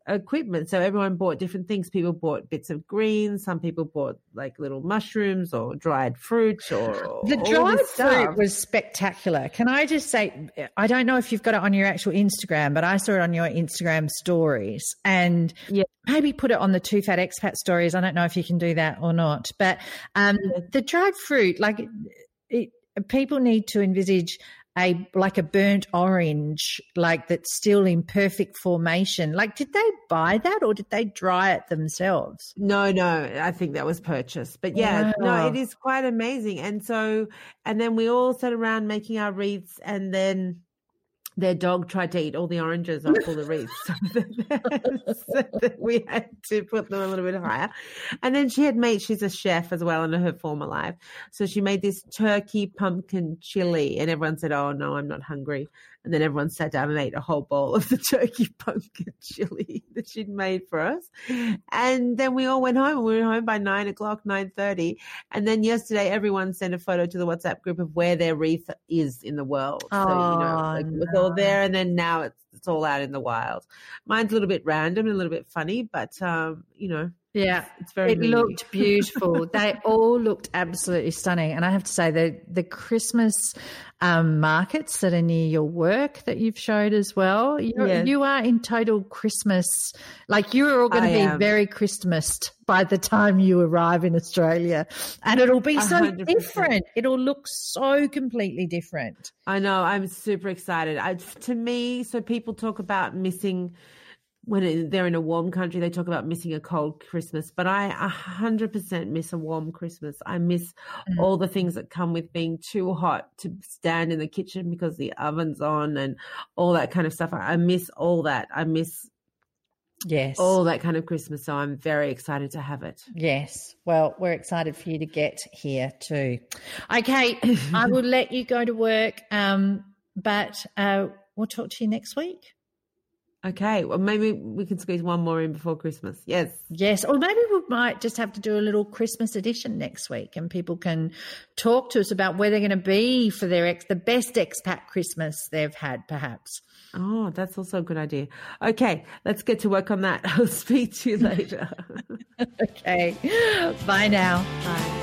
equipment. So everyone bought different things. People bought bits of greens. Some people bought like little mushrooms or dried fruit or the dried fruit was spectacular. Can I just say, I don't know if you've got it on your actual Instagram, but I saw it on your Instagram stories, and maybe put it on the Two Fat Expat stories. I don't know if you can do that or not, but the dried fruit, like people need to envisage a burnt orange, like that's still in perfect formation. Like, did they buy that or did they dry it themselves? No, I think that was purchased. But no, it is quite amazing. And then we all sat around making our wreaths, and then their dog tried to eat all the oranges off all the wreaths. So that we had to put them a little bit higher. And then she's a chef as well in her former life. So she made this turkey pumpkin chili, and everyone said, oh, no, I'm not hungry. And then everyone sat down and ate a whole bowl of the turkey pumpkin chili that she'd made for us. And then we all went home. We were home by 9:30. And then yesterday, everyone sent a photo to the WhatsApp group of where their wreath is in the world. So, it was all there. And then now it's all out in the wild. Mine's a little bit random and a little bit funny, but, yeah, it's very it looked beautiful. They all looked absolutely stunning. And I have to say the Christmas markets that are near your work that you've showed as well, you are in total Christmas, like you're all going to be very Christmased by the time you arrive in Australia, and it'll be so 100%. Different. It'll look so completely different. I know. I'm super excited. To me, so people talk about missing when they're in a warm country, they talk about missing a cold Christmas, but I 100% miss a warm Christmas. I miss all the things that come with being too hot to stand in the kitchen because the oven's on and all that kind of stuff. I miss all that. I miss all that kind of Christmas. So I'm very excited to have it. Yes. Well, we're excited for you to get here too. Okay. I will let you go to work, but we'll talk to you next week. Okay, well, maybe we can squeeze one more in before Christmas. Yes. Or maybe we might just have to do a little Christmas edition next week, and people can talk to us about where they're going to be for the best expat Christmas they've had, perhaps. Oh, that's also a good idea. Okay, let's get to work on that. I'll speak to you later. Okay. Bye now. Bye.